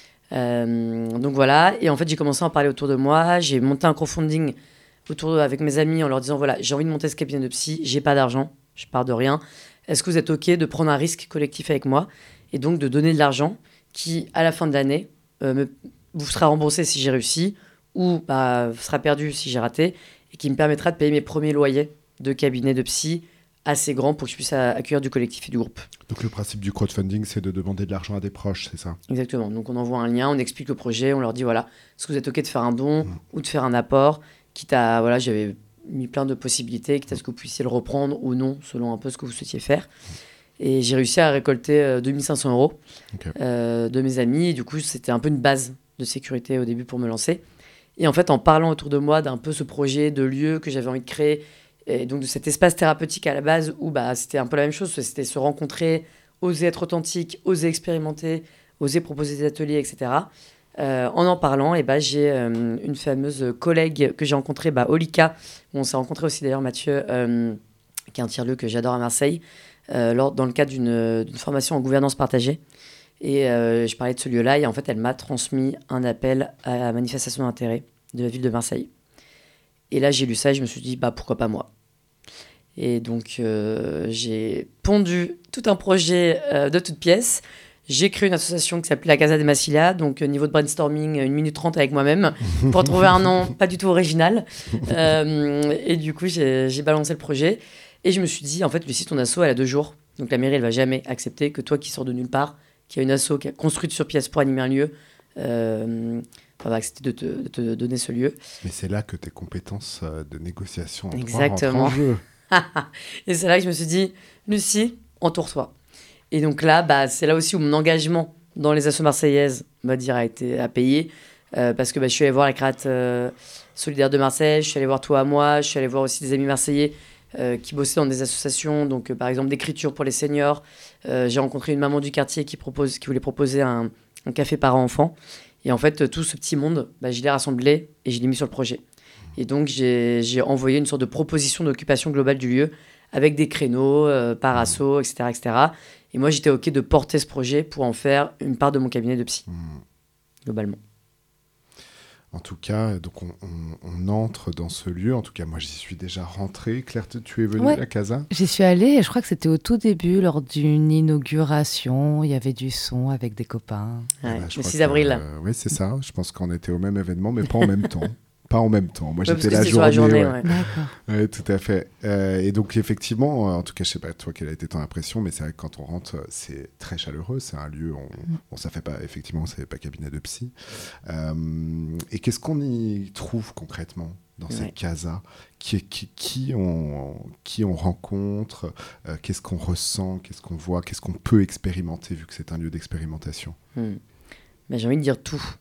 Euh, donc voilà, et en fait, j'ai commencé à en parler autour de moi. J'ai monté un crowdfunding autour de, avec mes amis en leur disant, voilà, j'ai envie de monter ce cabinet de psy, j'ai pas d'argent, je pars de rien. Est-ce que vous êtes OK de prendre un risque collectif avec moi et donc de donner de l'argent qui, à la fin de l'année, euh, me, vous sera remboursé si j'ai réussi ou bah, sera perdu si j'ai raté et qui me permettra de payer mes premiers loyers de cabinet de psy assez grand pour que je puisse accueillir du collectif et du groupe. Donc le principe du crowdfunding, c'est de demander de l'argent à des proches, c'est ça ? Exactement. Donc on envoie un lien, on explique le projet, on leur dit voilà, est-ce que vous êtes OK de faire un don mmh. ou de faire un apport, quitte à, voilà, j'avais mis plein de possibilités, quitte à ce que vous puissiez le reprendre ou non, selon un peu ce que vous souhaitiez faire. Et j'ai réussi à récolter euh, deux mille cinq cents euros okay. euh, de mes amis. Et du coup, c'était un peu une base de sécurité au début pour me lancer. Et en fait, en parlant autour de moi d'un peu ce projet de lieu que j'avais envie de créer, et donc de cet espace thérapeutique à la base où bah, c'était un peu la même chose, c'était se rencontrer, oser être authentique, oser expérimenter, oser proposer des ateliers, et cetera. Euh, en en parlant, et bah, j'ai euh, une fameuse collègue que j'ai rencontrée, bah, Olika, où on s'est rencontré aussi d'ailleurs, Mathieu, euh, qui est un tiers-lieu que j'adore à Marseille, euh, lors, dans le cadre d'une, d'une formation en gouvernance partagée. Et euh, je parlais de ce lieu-là, et en fait, elle m'a transmis un appel à la manifestation d'intérêt de la ville de Marseille. Et là, j'ai lu ça et je me suis dit, bah, pourquoi pas moi ? Et donc, euh, j'ai pondu tout un projet euh, de toutes pièces. J'ai créé une association qui s'appelait la Casa de Massilia, donc euh, niveau de brainstorming, une minute trente avec moi-même, pour trouver un nom pas du tout original. Euh, et du coup, j'ai, j'ai balancé le projet. Et je me suis dit, en fait, Lucie, ton asso, elle a deux jours. Donc la mairie, elle va jamais accepter que toi qui sors de nulle part, qui a une asso qui a construite sur pièce pour animer un lieu, euh, va accepter de te, de te donner ce lieu. Mais c'est là que tes compétences de négociation en Exactement. droit rentrent en jeu. Et c'est là que je me suis dit, Lucie, entoure-toi. Et donc là, bah, c'est là aussi où mon engagement dans les assos marseillaises, on va dire, a été à payer. Euh, parce que bah, je suis allée voir la Créate euh, solidaire de Marseille, je suis allée voir Toi à moi, je suis allée voir aussi des amis marseillais euh, qui bossaient dans des associations, donc euh, par exemple d'écriture pour les seniors. Euh, j'ai rencontré une maman du quartier qui, propose, qui voulait proposer un, un café parents-enfants. Et en fait, tout ce petit monde, bah, je l'ai rassemblé et je l'ai mis sur le projet. Et donc, j'ai, j'ai envoyé une sorte de proposition d'occupation globale du lieu avec des créneaux euh, par asso, et cetera, et cetera. Et moi, j'étais OK de porter ce projet pour en faire une part de mon cabinet de psy, mmh. globalement. En tout cas, donc on, on, on entre dans ce lieu. En tout cas, moi, j'y suis déjà rentrée. Claire, tu es venue ouais, à la Casa ? J'y suis allée et je crois que c'était au tout début, lors d'une inauguration. Il y avait du son avec des copains. Ouais, voilà, le six avril. Euh, oui, c'est ça. Je pense qu'on était au même événement, mais pas en même temps. Pas en même temps. Moi, ouais, j'étais la journée. La journée ouais. Ouais. D'accord. Ouais, tout à fait. Euh, et donc, effectivement, en tout cas, je sais pas toi quelle a été ton impression, mais c'est vrai que quand on rentre, c'est très chaleureux. C'est un lieu, on, mm. bon, ça fait pas, effectivement, ça fait pas cabinet de psy. Euh, et qu'est-ce qu'on y trouve concrètement dans ouais. cette casa ? Qui, qui, qui, on, qui on rencontre ? euh, Qu'est-ce qu'on ressent ? Qu'est-ce qu'on voit ? Qu'est-ce qu'on peut expérimenter, vu que c'est un lieu d'expérimentation ? mm. ben, J'ai envie de dire tout.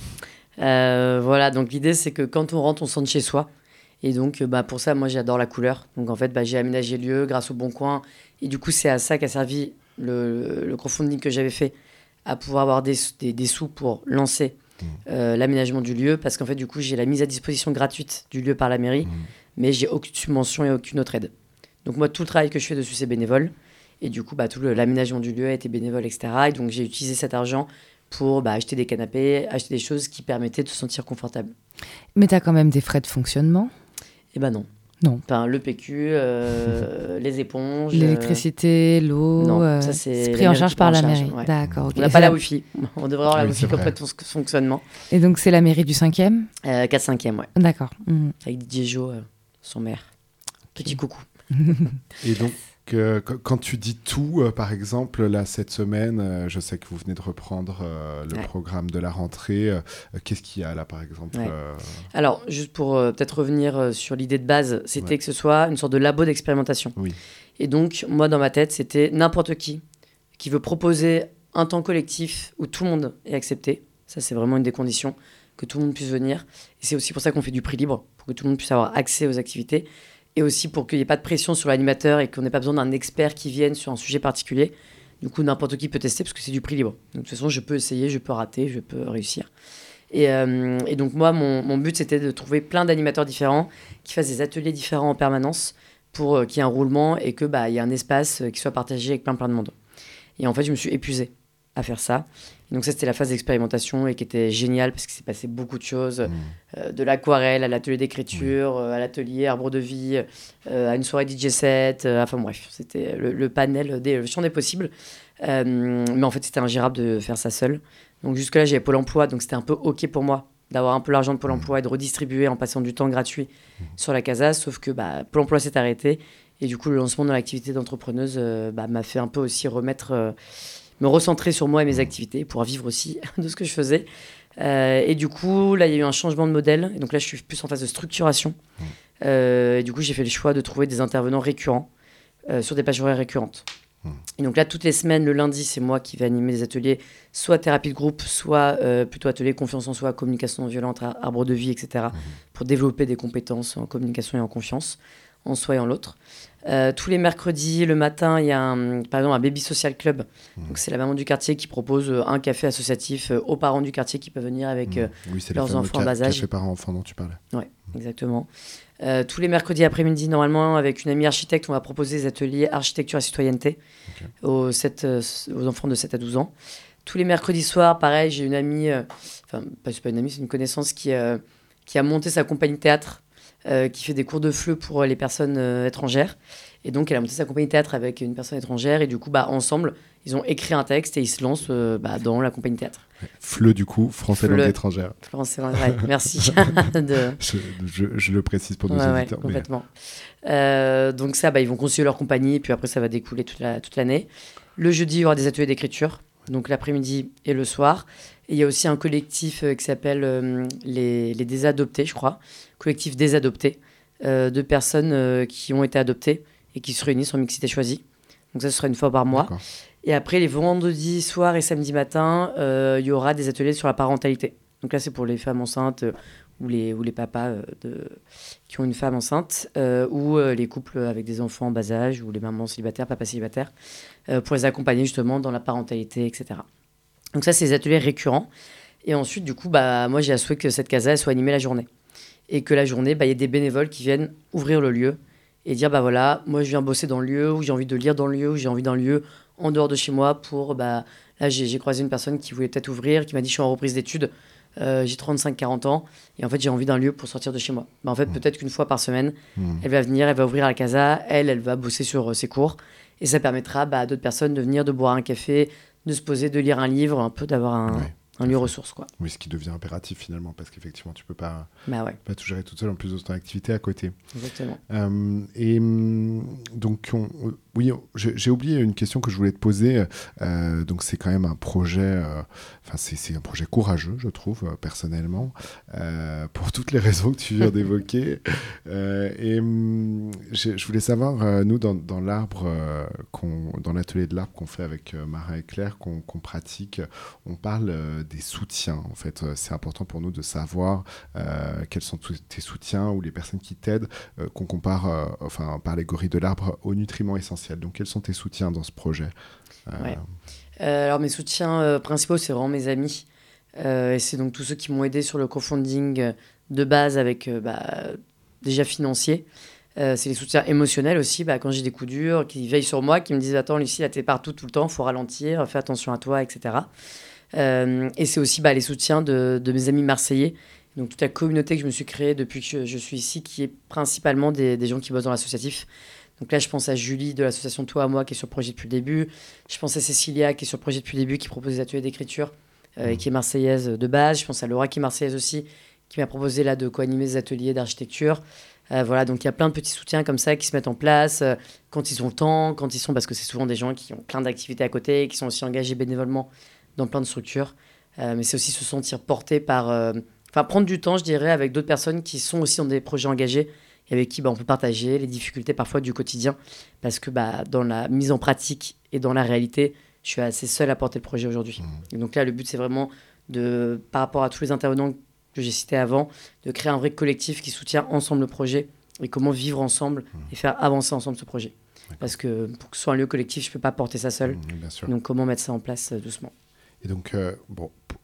Euh, voilà, donc l'idée c'est que quand on rentre, on sente chez soi. Et donc bah, pour ça, moi j'adore la couleur. Donc en fait, bah, j'ai aménagé le lieu grâce au Bon Coin. Et du coup, c'est à ça qu'a servi le, le crowdfunding que j'avais fait, à pouvoir avoir des, des, des sous pour lancer mmh. euh, l'aménagement du lieu. Parce qu'en fait, du coup, j'ai la mise à disposition gratuite du lieu par la mairie, mmh. mais j'ai aucune subvention et aucune autre aide. Donc moi, tout le travail que je fais dessus, c'est bénévole. Et du coup, bah, tout le, l'aménagement du lieu a été bénévole, et cetera. Et donc j'ai utilisé cet argent pour bah, acheter des canapés, acheter des choses qui permettaient de se sentir confortable. Mais tu as quand même des frais de fonctionnement ? Eh ben non. Non. Enfin, le P Q, euh, les éponges... L'électricité, l'eau... Non, euh, ça c'est... c'est pris en charge par la charge, mairie. Ouais. D'accord. Okay. On n'a pas la Wi-Fi. On devrait avoir la oui, Wi-Fi pour près de fonctionnement. Et donc c'est la mairie du cinquième ? euh, quatre cinquième, ouais. D'accord. Mmh. Avec Didier Jo, euh, son maire. Petit okay. coucou. Et donc, Euh, quand tu dis tout, euh, par exemple, là, cette semaine, euh, je sais que vous venez de reprendre euh, le ouais. programme de la rentrée. Euh, qu'est-ce qu'il y a là, par exemple ouais. euh... Alors, juste pour euh, peut-être revenir euh, sur l'idée de base, c'était ouais. que ce soit une sorte de labo d'expérimentation. Oui. Et donc, moi, dans ma tête, c'était n'importe qui qui veut proposer un temps collectif où tout le monde est accepté. Ça, c'est vraiment une des conditions, que tout le monde puisse venir. Et c'est aussi pour ça qu'on fait du prix libre, pour que tout le monde puisse avoir accès aux activités. Et aussi pour qu'il n'y ait pas de pression sur l'animateur et qu'on n'ait pas besoin d'un expert qui vienne sur un sujet particulier. Du coup, n'importe qui peut tester parce que c'est du prix libre. Donc, de toute façon, je peux essayer, je peux rater, je peux réussir. Et, euh, et donc moi, mon, mon but, c'était de trouver plein d'animateurs différents qui fassent des ateliers différents en permanence pour euh, qu'il y ait un roulement et qu'il bah, y ait un espace euh, qui soit partagé avec plein plein de monde. Et en fait, je me suis épuisée à faire ça. Et donc ça, c'était la phase d'expérimentation et qui était géniale parce qu'il s'est passé beaucoup de choses, mmh. euh, de l'aquarelle à l'atelier d'écriture, mmh. euh, à l'atelier arbre de vie, euh, à une soirée D J set, euh, enfin bref, c'était le, le panel, des, le champ des possibles. Euh, mais en fait, c'était ingérable de faire ça seul. Donc jusque-là, j'avais Pôle emploi, donc c'était un peu OK pour moi d'avoir un peu l'argent de Pôle emploi et de redistribuer en passant du temps gratuit mmh. sur la CASA, sauf que bah, Pôle emploi s'est arrêté. Et du coup, le lancement de l'activité d'entrepreneuse euh, bah, m'a fait un peu aussi remettre... Euh, me recentrer sur moi et mes activités pour vivre aussi de ce que je faisais. Euh, et du coup, là, il y a eu un changement de modèle. Et donc là, je suis plus en phase de structuration. Mmh. Euh, et du coup, j'ai fait le choix de trouver des intervenants récurrents euh, sur des pages horaires récurrentes. Mmh. Et donc là, toutes les semaines, le lundi, c'est moi qui vais animer des ateliers, soit thérapie de groupe, soit euh, plutôt ateliers confiance en soi, communication non violente, arbre de vie, et cetera, mmh. pour développer des compétences en communication et en confiance, en soi et en l'autre. Euh, tous les mercredis, le matin, il y a un, par exemple un baby social club. Mmh. Donc c'est la maman du quartier qui propose un café associatif aux parents du quartier qui peuvent venir avec mmh. oui, c'est leurs enfants ca- en bas âge. Café parents-enfants dont tu parlais. Oui, mmh. exactement. Euh, tous les mercredis après-midi, normalement, avec une amie architecte, on va proposer des ateliers architecture et citoyenneté okay. aux, sept, euh, aux enfants de sept à douze ans. Tous les mercredis soirs, pareil, j'ai une amie, enfin, euh, c'est pas une amie, c'est une connaissance qui, euh, qui a monté sa compagnie de théâtre, euh, qui fait des cours de F L E pour les personnes euh, étrangères. Et donc, elle a monté sa compagnie de théâtre avec une personne étrangère. Et du coup, bah, ensemble, ils ont écrit un texte et ils se lancent euh, bah, dans la compagnie de théâtre. F L E, du coup, français langue étrangère. Français langue, ouais, merci. de... je, je, je le précise pour nos ouais, auditeurs. Ouais, complètement. Mais... Euh, donc ça, bah, ils vont constituer leur compagnie. Et puis après, ça va découler toute, la, toute l'année. Le jeudi, il y aura des ateliers d'écriture. Donc l'après-midi et le soir. Et il y a aussi un collectif euh, qui s'appelle euh, les, les Désadoptés, je crois. Collectif Désadoptés. Euh, de personnes euh, qui ont été adoptées et qui se réunissent en mixité choisie. Donc ça, ce sera une fois par mois. D'accord. Et après, les vendredis soirs et samedi matin, euh, il y aura des ateliers sur la parentalité. Donc là, c'est pour les femmes enceintes euh, ou, les, ou les papas euh, de, qui ont une femme enceinte euh, ou euh, les couples avec des enfants en bas âge ou les mamans célibataires, papas célibataires, euh, pour les accompagner justement dans la parentalité, et cetera. Donc ça, c'est des ateliers récurrents. Et ensuite, du coup, bah, moi, j'ai à souhait que cette casa elle soit animée la journée. Et que la journée, bah, y ait des bénévoles qui viennent ouvrir le lieu et dire, bah voilà, moi je viens bosser dans le lieu, ou j'ai envie de lire dans le lieu, ou j'ai envie d'un lieu en dehors de chez moi pour, bah, là j'ai, j'ai croisé une personne qui voulait peut-être ouvrir, qui m'a dit, je suis en reprise d'études, euh, j'ai trente-cinq à quarante ans, et en fait j'ai envie d'un lieu pour sortir de chez moi. Bah, en fait, mmh. peut-être qu'une fois par semaine, mmh. elle va venir, elle va ouvrir à la casa, elle, elle va bosser sur euh, ses cours, et ça permettra bah, à d'autres personnes de venir, de boire un café, de se poser, de lire un livre, un peu d'avoir un... Ouais. Un lieu ressource, quoi. Oui, ce qui devient impératif finalement, parce qu'effectivement, tu peux pas, bah ouais. pas tout gérer toute seule, en plus de ton activité à côté. Exactement. Euh, et donc, on, oui, j'ai, j'ai oublié une question que je voulais te poser. Euh, donc, c'est quand même un projet, euh, enfin, c'est, c'est un projet courageux, je trouve, euh, personnellement, euh, pour toutes les raisons que tu viens d'évoquer. Euh, et je, je voulais savoir, euh, nous, dans, dans l'arbre, euh, qu'on, dans l'atelier de l'arbre qu'on fait avec euh, Marin et Claire, qu'on, qu'on pratique, on parle euh, des soutiens. En fait, c'est important pour nous de savoir euh, quels sont tous tes soutiens ou les personnes qui t'aident, euh, qu'on compare, euh, enfin, par allégorie de l'arbre, aux nutriments essentiels. Donc, quels sont tes soutiens dans ce projet ? euh... ouais. euh, Alors, mes soutiens euh, principaux, c'est vraiment mes amis. Euh, et c'est donc tous ceux qui m'ont aidé sur le crowdfunding de base avec, euh, bah, déjà financier. Euh, c'est les soutiens émotionnels aussi, bah, quand j'ai des coups durs, qui veillent sur moi, qui me disent « Attends, Lucie, là, t'es partout tout le temps, il faut ralentir, fais attention à toi, et cetera » Euh, et c'est aussi bah, les soutiens de, de mes amis marseillais, donc toute la communauté que je me suis créée depuis que je, je suis ici, qui est principalement des, des gens qui bossent dans l'associatif. Donc là, je pense à Julie de l'association Toi à Moi, qui est sur le projet depuis le début. Je pense à Cécilia, qui est sur le projet depuis le début, qui propose des ateliers d'écriture, euh, et qui est marseillaise de base. Je pense à Laura, qui est marseillaise aussi, qui m'a proposé là, de co-animer des ateliers d'architecture. Euh, voilà, donc il y a plein de petits soutiens comme ça qui se mettent en place euh, quand ils ont le temps, quand ils sont, parce que c'est souvent des gens qui ont plein d'activités à côté, qui sont aussi engagés bénévolement dans plein de structures, euh, mais c'est aussi se sentir porté par... Enfin, euh, prendre du temps, je dirais, avec d'autres personnes qui sont aussi dans des projets engagés et avec qui bah, on peut partager les difficultés parfois du quotidien, parce que bah, dans la mise en pratique et dans la réalité, je suis assez seule à porter le projet aujourd'hui. Mmh. Et donc là, le but, c'est vraiment, de, par rapport à tous les intervenants que j'ai cités avant, de créer un vrai collectif qui soutient ensemble le projet et comment vivre ensemble mmh. et faire avancer ensemble ce projet. D'accord. Parce que pour que ce soit un lieu collectif, je ne peux pas porter ça seul. Mmh, bien sûr. Donc comment mettre ça en place euh, doucement. Et donc, euh, bon,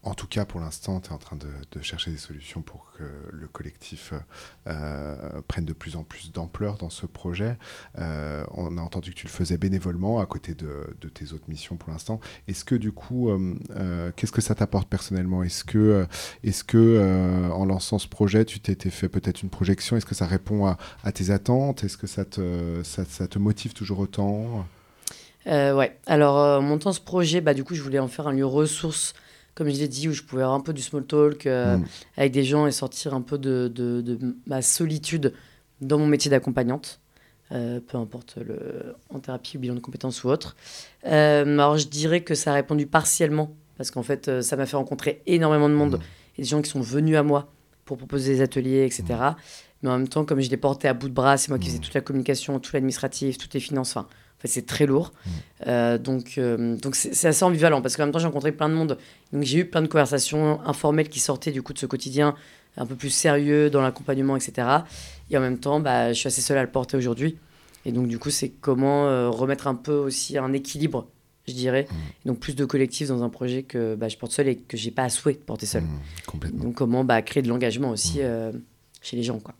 en tout cas, pour l'instant, tu es en train de, de chercher des solutions pour que le collectif euh, prenne de plus en plus d'ampleur dans ce projet. Euh, on a entendu que tu le faisais bénévolement à côté de, de tes autres missions pour l'instant. Est-ce que du coup, euh, euh, qu'est-ce que ça t'apporte personnellement ? Est-ce que, euh, est-ce que euh, en lançant ce projet, tu t'étais fait peut-être une projection ? Est-ce que ça répond à, à tes attentes ? Est-ce que ça te, ça, ça te motive toujours autant ? euh, Ouais. Alors, euh, en montant ce projet, bah, du coup, je voulais en faire un lieu ressource, comme je l'ai dit, où je pouvais avoir un peu du small talk euh, mmh. avec des gens et sortir un peu de, de, de ma solitude dans mon métier d'accompagnante, euh, peu importe le, en thérapie ou bilan de compétences ou autre. Euh, alors, je dirais que ça a répondu partiellement, parce qu'en fait, ça m'a fait rencontrer énormément de monde mmh. et des gens qui sont venus à moi pour proposer des ateliers, et cetera. Mmh. Mais en même temps, comme je l'ai porté à bout de bras, c'est moi qui faisais toute la communication, tout l'administratif, toutes les finances, enfin... En fait, c'est très lourd. Mmh. Euh, donc, euh, donc c'est, c'est assez ambivalent parce qu'en même temps, j'ai rencontré plein de monde. Donc, j'ai eu plein de conversations informelles qui sortaient du coup de ce quotidien un peu plus sérieux dans l'accompagnement, et cetera. Et en même temps, bah, je suis assez seule à le porter aujourd'hui. Et donc, du coup, c'est comment euh, remettre un peu aussi un équilibre, je dirais. Mmh. Et donc, plus de collectif dans un projet que bah, je porte seule et que je n'ai pas à souhait de porter seule. Mmh, complètement. Donc, comment bah, créer de l'engagement aussi mmh. euh, chez les gens, quoi.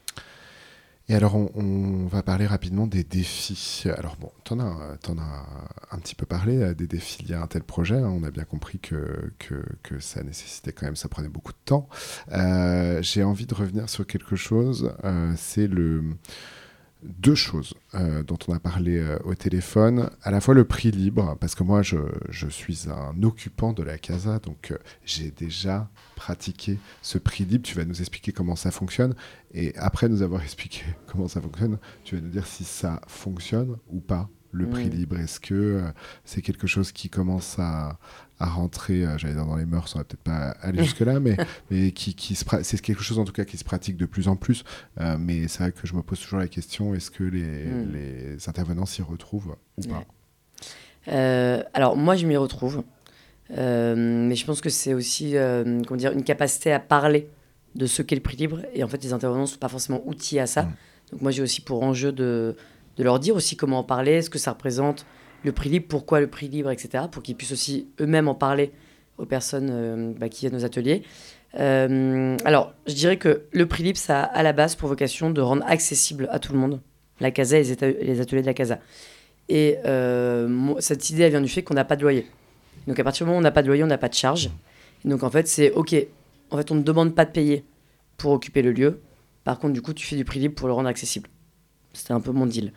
Et alors, on, on va parler rapidement des défis. Alors bon, t'en as, t'en as un petit peu parlé, des défis liés à un tel projet. Hein. On a bien compris que, que, que ça nécessitait quand même, ça prenait beaucoup de temps. Euh, j'ai envie de revenir sur quelque chose, euh, c'est le... Deux choses euh, dont on a parlé euh, au téléphone, à la fois le prix libre, parce que moi je, je suis un occupant de la Casa, donc euh, j'ai déjà pratiqué ce prix libre. Tu vas nous expliquer comment ça fonctionne, et après nous avoir expliqué comment ça fonctionne, tu vas nous dire si ça fonctionne ou pas, le mmh. prix libre. Est-ce que euh, c'est quelque chose qui commence à, à rentrer, euh, j'allais dire dans les mœurs, on va peut-être pas aller jusque-là, mais, mais qui, qui se pra- c'est quelque chose en tout cas qui se pratique de plus en plus. Euh, mais c'est vrai que je me pose toujours la question, est-ce que les, mmh. les intervenants s'y retrouvent ou pas ? Ouais. euh, Alors moi je m'y retrouve, euh, mais je pense que c'est aussi euh, comment dire, une capacité à parler de ce qu'est le prix libre, et en fait les intervenants ne sont pas forcément outillés à ça. Mmh. Donc moi j'ai aussi pour enjeu de, de leur dire aussi comment en parler, ce que ça représente, le prix libre, pourquoi le prix libre, et cetera, pour qu'ils puissent aussi eux-mêmes en parler aux personnes euh, bah, qui viennent aux ateliers. Euh, alors, je dirais que le prix libre, ça a à la base pour vocation de rendre accessible à tout le monde la Casa et les, éta- les ateliers de la Casa. Et euh, moi, cette idée, elle vient du fait qu'on n'a pas de loyer. Donc, à partir du moment où on n'a pas de loyer, on n'a pas de charge. Et donc, en fait, c'est OK. En fait, on ne demande pas de payer pour occuper le lieu. Par contre, du coup, tu fais du prix libre pour le rendre accessible. C'était un peu mon deal.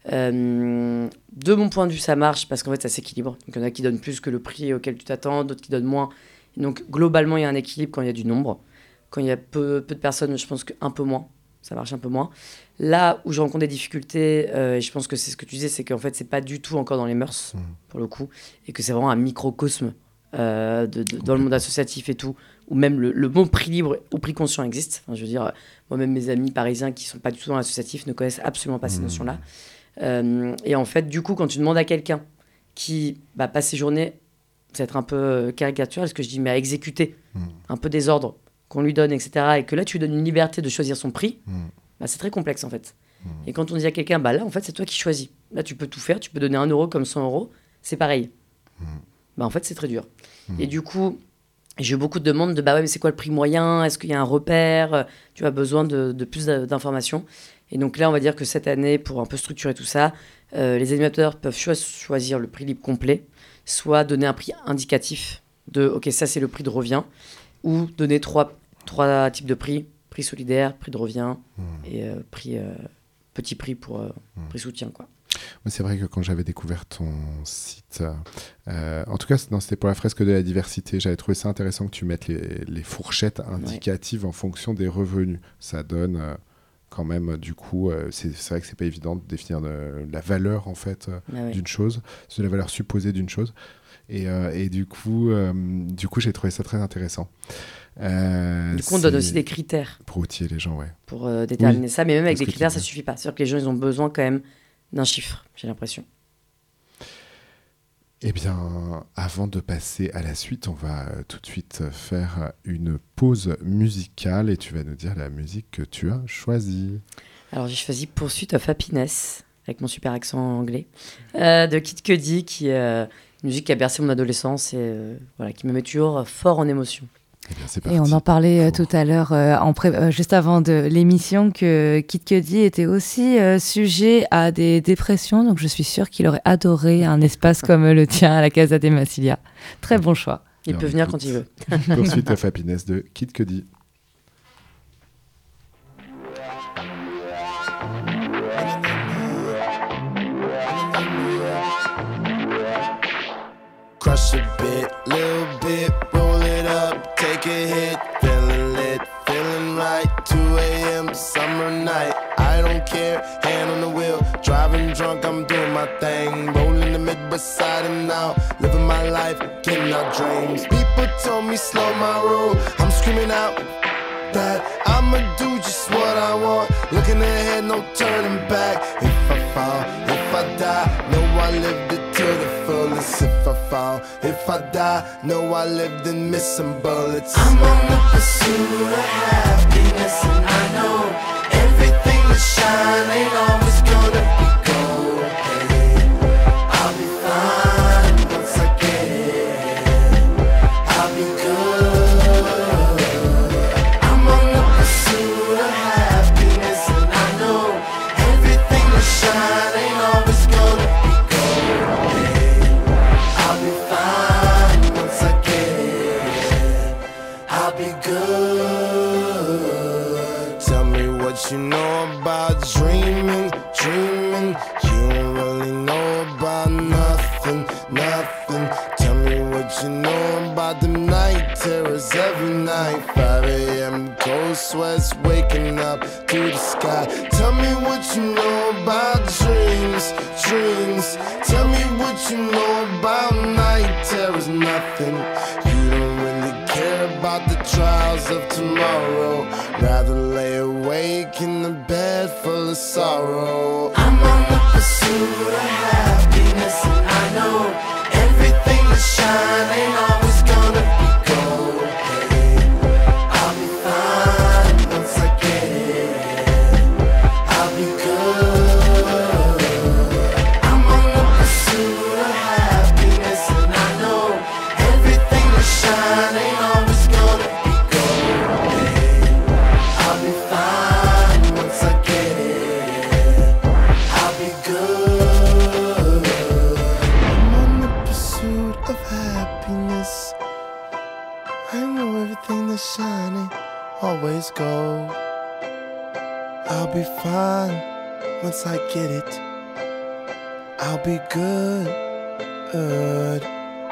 Euh, de mon point de vue, ça marche parce qu'en fait, ça s'équilibre. Donc, il y en a qui donnent plus que le prix auquel tu t'attends, d'autres qui donnent moins. Et donc, globalement, il y a un équilibre quand il y a du nombre. Quand il y a peu, peu de personnes, je pense qu'un peu moins. Ça marche un peu moins. Là où je rencontre des difficultés, euh, et je pense que c'est ce que tu disais, c'est qu'en fait, c'est pas du tout encore dans les mœurs, mmh. pour le coup, et que c'est vraiment un microcosme euh, de, de, dans le monde associatif et tout, où même le, le mot prix libre ou prix conscient existe. Enfin, je veux dire, moi-même, mes amis parisiens qui sont pas du tout dans l'associatif ne connaissent absolument pas ces mmh. notions-là. Euh, et en fait, du coup, quand tu demandes à quelqu'un qui bah, passe ses journées, ça va être un peu caricatural, ce que je dis, mais à exécuter mmh. un peu des ordres qu'on lui donne, et cetera, et que là, tu lui donnes une liberté de choisir son prix, mmh. bah, c'est très complexe, en fait. Mmh. Et quand on dit à quelqu'un, bah là, en fait, c'est toi qui choisis. Là, tu peux tout faire, tu peux donner un euro comme cent euros, c'est pareil. Mmh. Bah, en fait, c'est très dur. Mmh. Et du coup, j'ai eu beaucoup de demandes de, bah ouais, mais c'est quoi le prix moyen ? Est-ce qu'il y a un repère ? Tu as besoin de, de plus d'informations. Et donc là, on va dire que cette année, pour un peu structurer tout ça, euh, les animateurs peuvent cho- choisir le prix libre complet, soit donner un prix indicatif de, OK, ça, c'est le prix de revient, ou donner trois, trois types de prix, prix solidaire, prix de revient mmh. et euh, prix, euh, petit prix pour euh, mmh. prix soutien, quoi. C'est vrai que quand j'avais découvert ton site, euh, en tout cas, non, c'était pour la fresque de la diversité, j'avais trouvé ça intéressant que tu mettes les, les fourchettes indicatives ouais. en fonction des revenus. Ça donne... Euh, quand même, du coup, euh, c'est, c'est vrai que c'est pas évident de définir de, la valeur en fait euh, ah oui. d'une chose, de la valeur supposée d'une chose, et, euh, et du coup, euh, du coup, j'ai trouvé ça très intéressant. Euh, du coup, on donne aussi des critères pour outiller les gens, ouais. Pour euh, déterminer oui, ça, mais même avec des critères, ça dis. suffit pas. C'est-à-dire que les gens, ils ont besoin quand même d'un chiffre. J'ai l'impression. Eh bien, avant de passer à la suite, on va tout de suite faire une pause musicale et tu vas nous dire la musique que tu as choisie. Alors, j'ai choisi Pursuit of Happiness, avec mon super accent anglais, euh, de Kid Cudi, qui, euh, Une musique qui a bercé mon adolescence et euh, voilà, qui me met toujours fort en émotion. Eh bien, c'est Et on en parlait euh, tout à l'heure, euh, en pré- euh, juste avant de l'émission, que Kid Cudi était aussi euh, sujet à des dépressions. Donc je suis sûre qu'il aurait adoré un espace comme le tien à la Casa de Massilia. Très bon choix. Il Alors, peut venir écoute, quand il veut. Pursuit of Happiness de Kid Cudi. Crush a bit, little bit, roll it up, take a hit, feeling lit, feeling right, two a.m. summer night, I don't care, hand on the wheel, driving drunk, I'm doing my thing, rolling the Midwest side and out, living my life, getting our dreams, people told me slow my roll, I'm screaming out that I'ma do just what I want, looking ahead, no turning back, if I fall, if I die, know I lived it to the fullest. If I fall, if I die, know I lived and missed some bullets. I'm on the pursuit of happiness, and I know everything that shine ain't always gonna be gold. Hey, I'll be fine once I get it. I'll be good. I'm on the pursuit of happiness, and I know everything that shine ain't always gonna be good. Tell me what you know about dreaming, dreaming. You don't really know about nothing, nothing. Tell me what you know about the night terrors every night. five a.m. cold sweats waking up to the sky. Tell me what you know about dreams, dreams. Tell me what you know about night terrors, nothing. You don't really care about the trials of tomorrow. Rather lay awake in the bed full of sorrow. I'm on the pursuit of happiness, and I know everything that shine ain't always gonna be gold. Hey, I'll be fine once I get it. I'll be good. I'm on the pursuit of happiness, and I know everything that shine ain't always gonna be gold. Hey, I'll be fine once I get it. I'll be good. I'm on the pursuit of happiness. I know everything that's shining always gold. I'll be fine once I get it. I'll be good, good.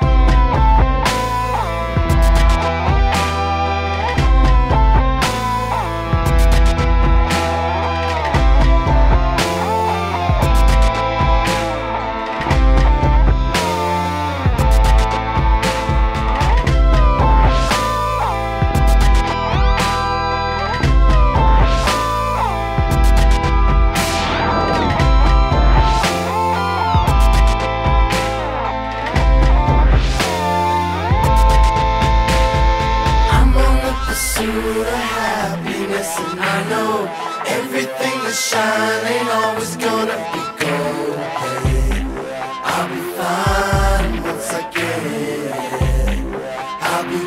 Pursuit of happiness, and I know everything that shine ain't always gonna be gold. Hey, I'll be fine once I get it. I'll be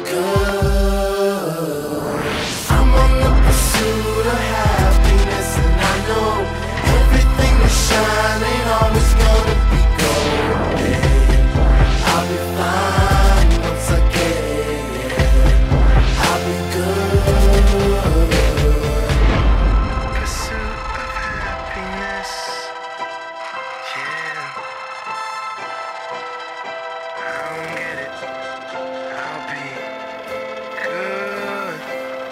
good. I'm on the pursuit of happiness, and I know everything that shine ain't always gonna be gold. Hey, I'll be fine once I get it. I'll be good. Pursuit of happiness, yeah. I don't get it. I'll be good.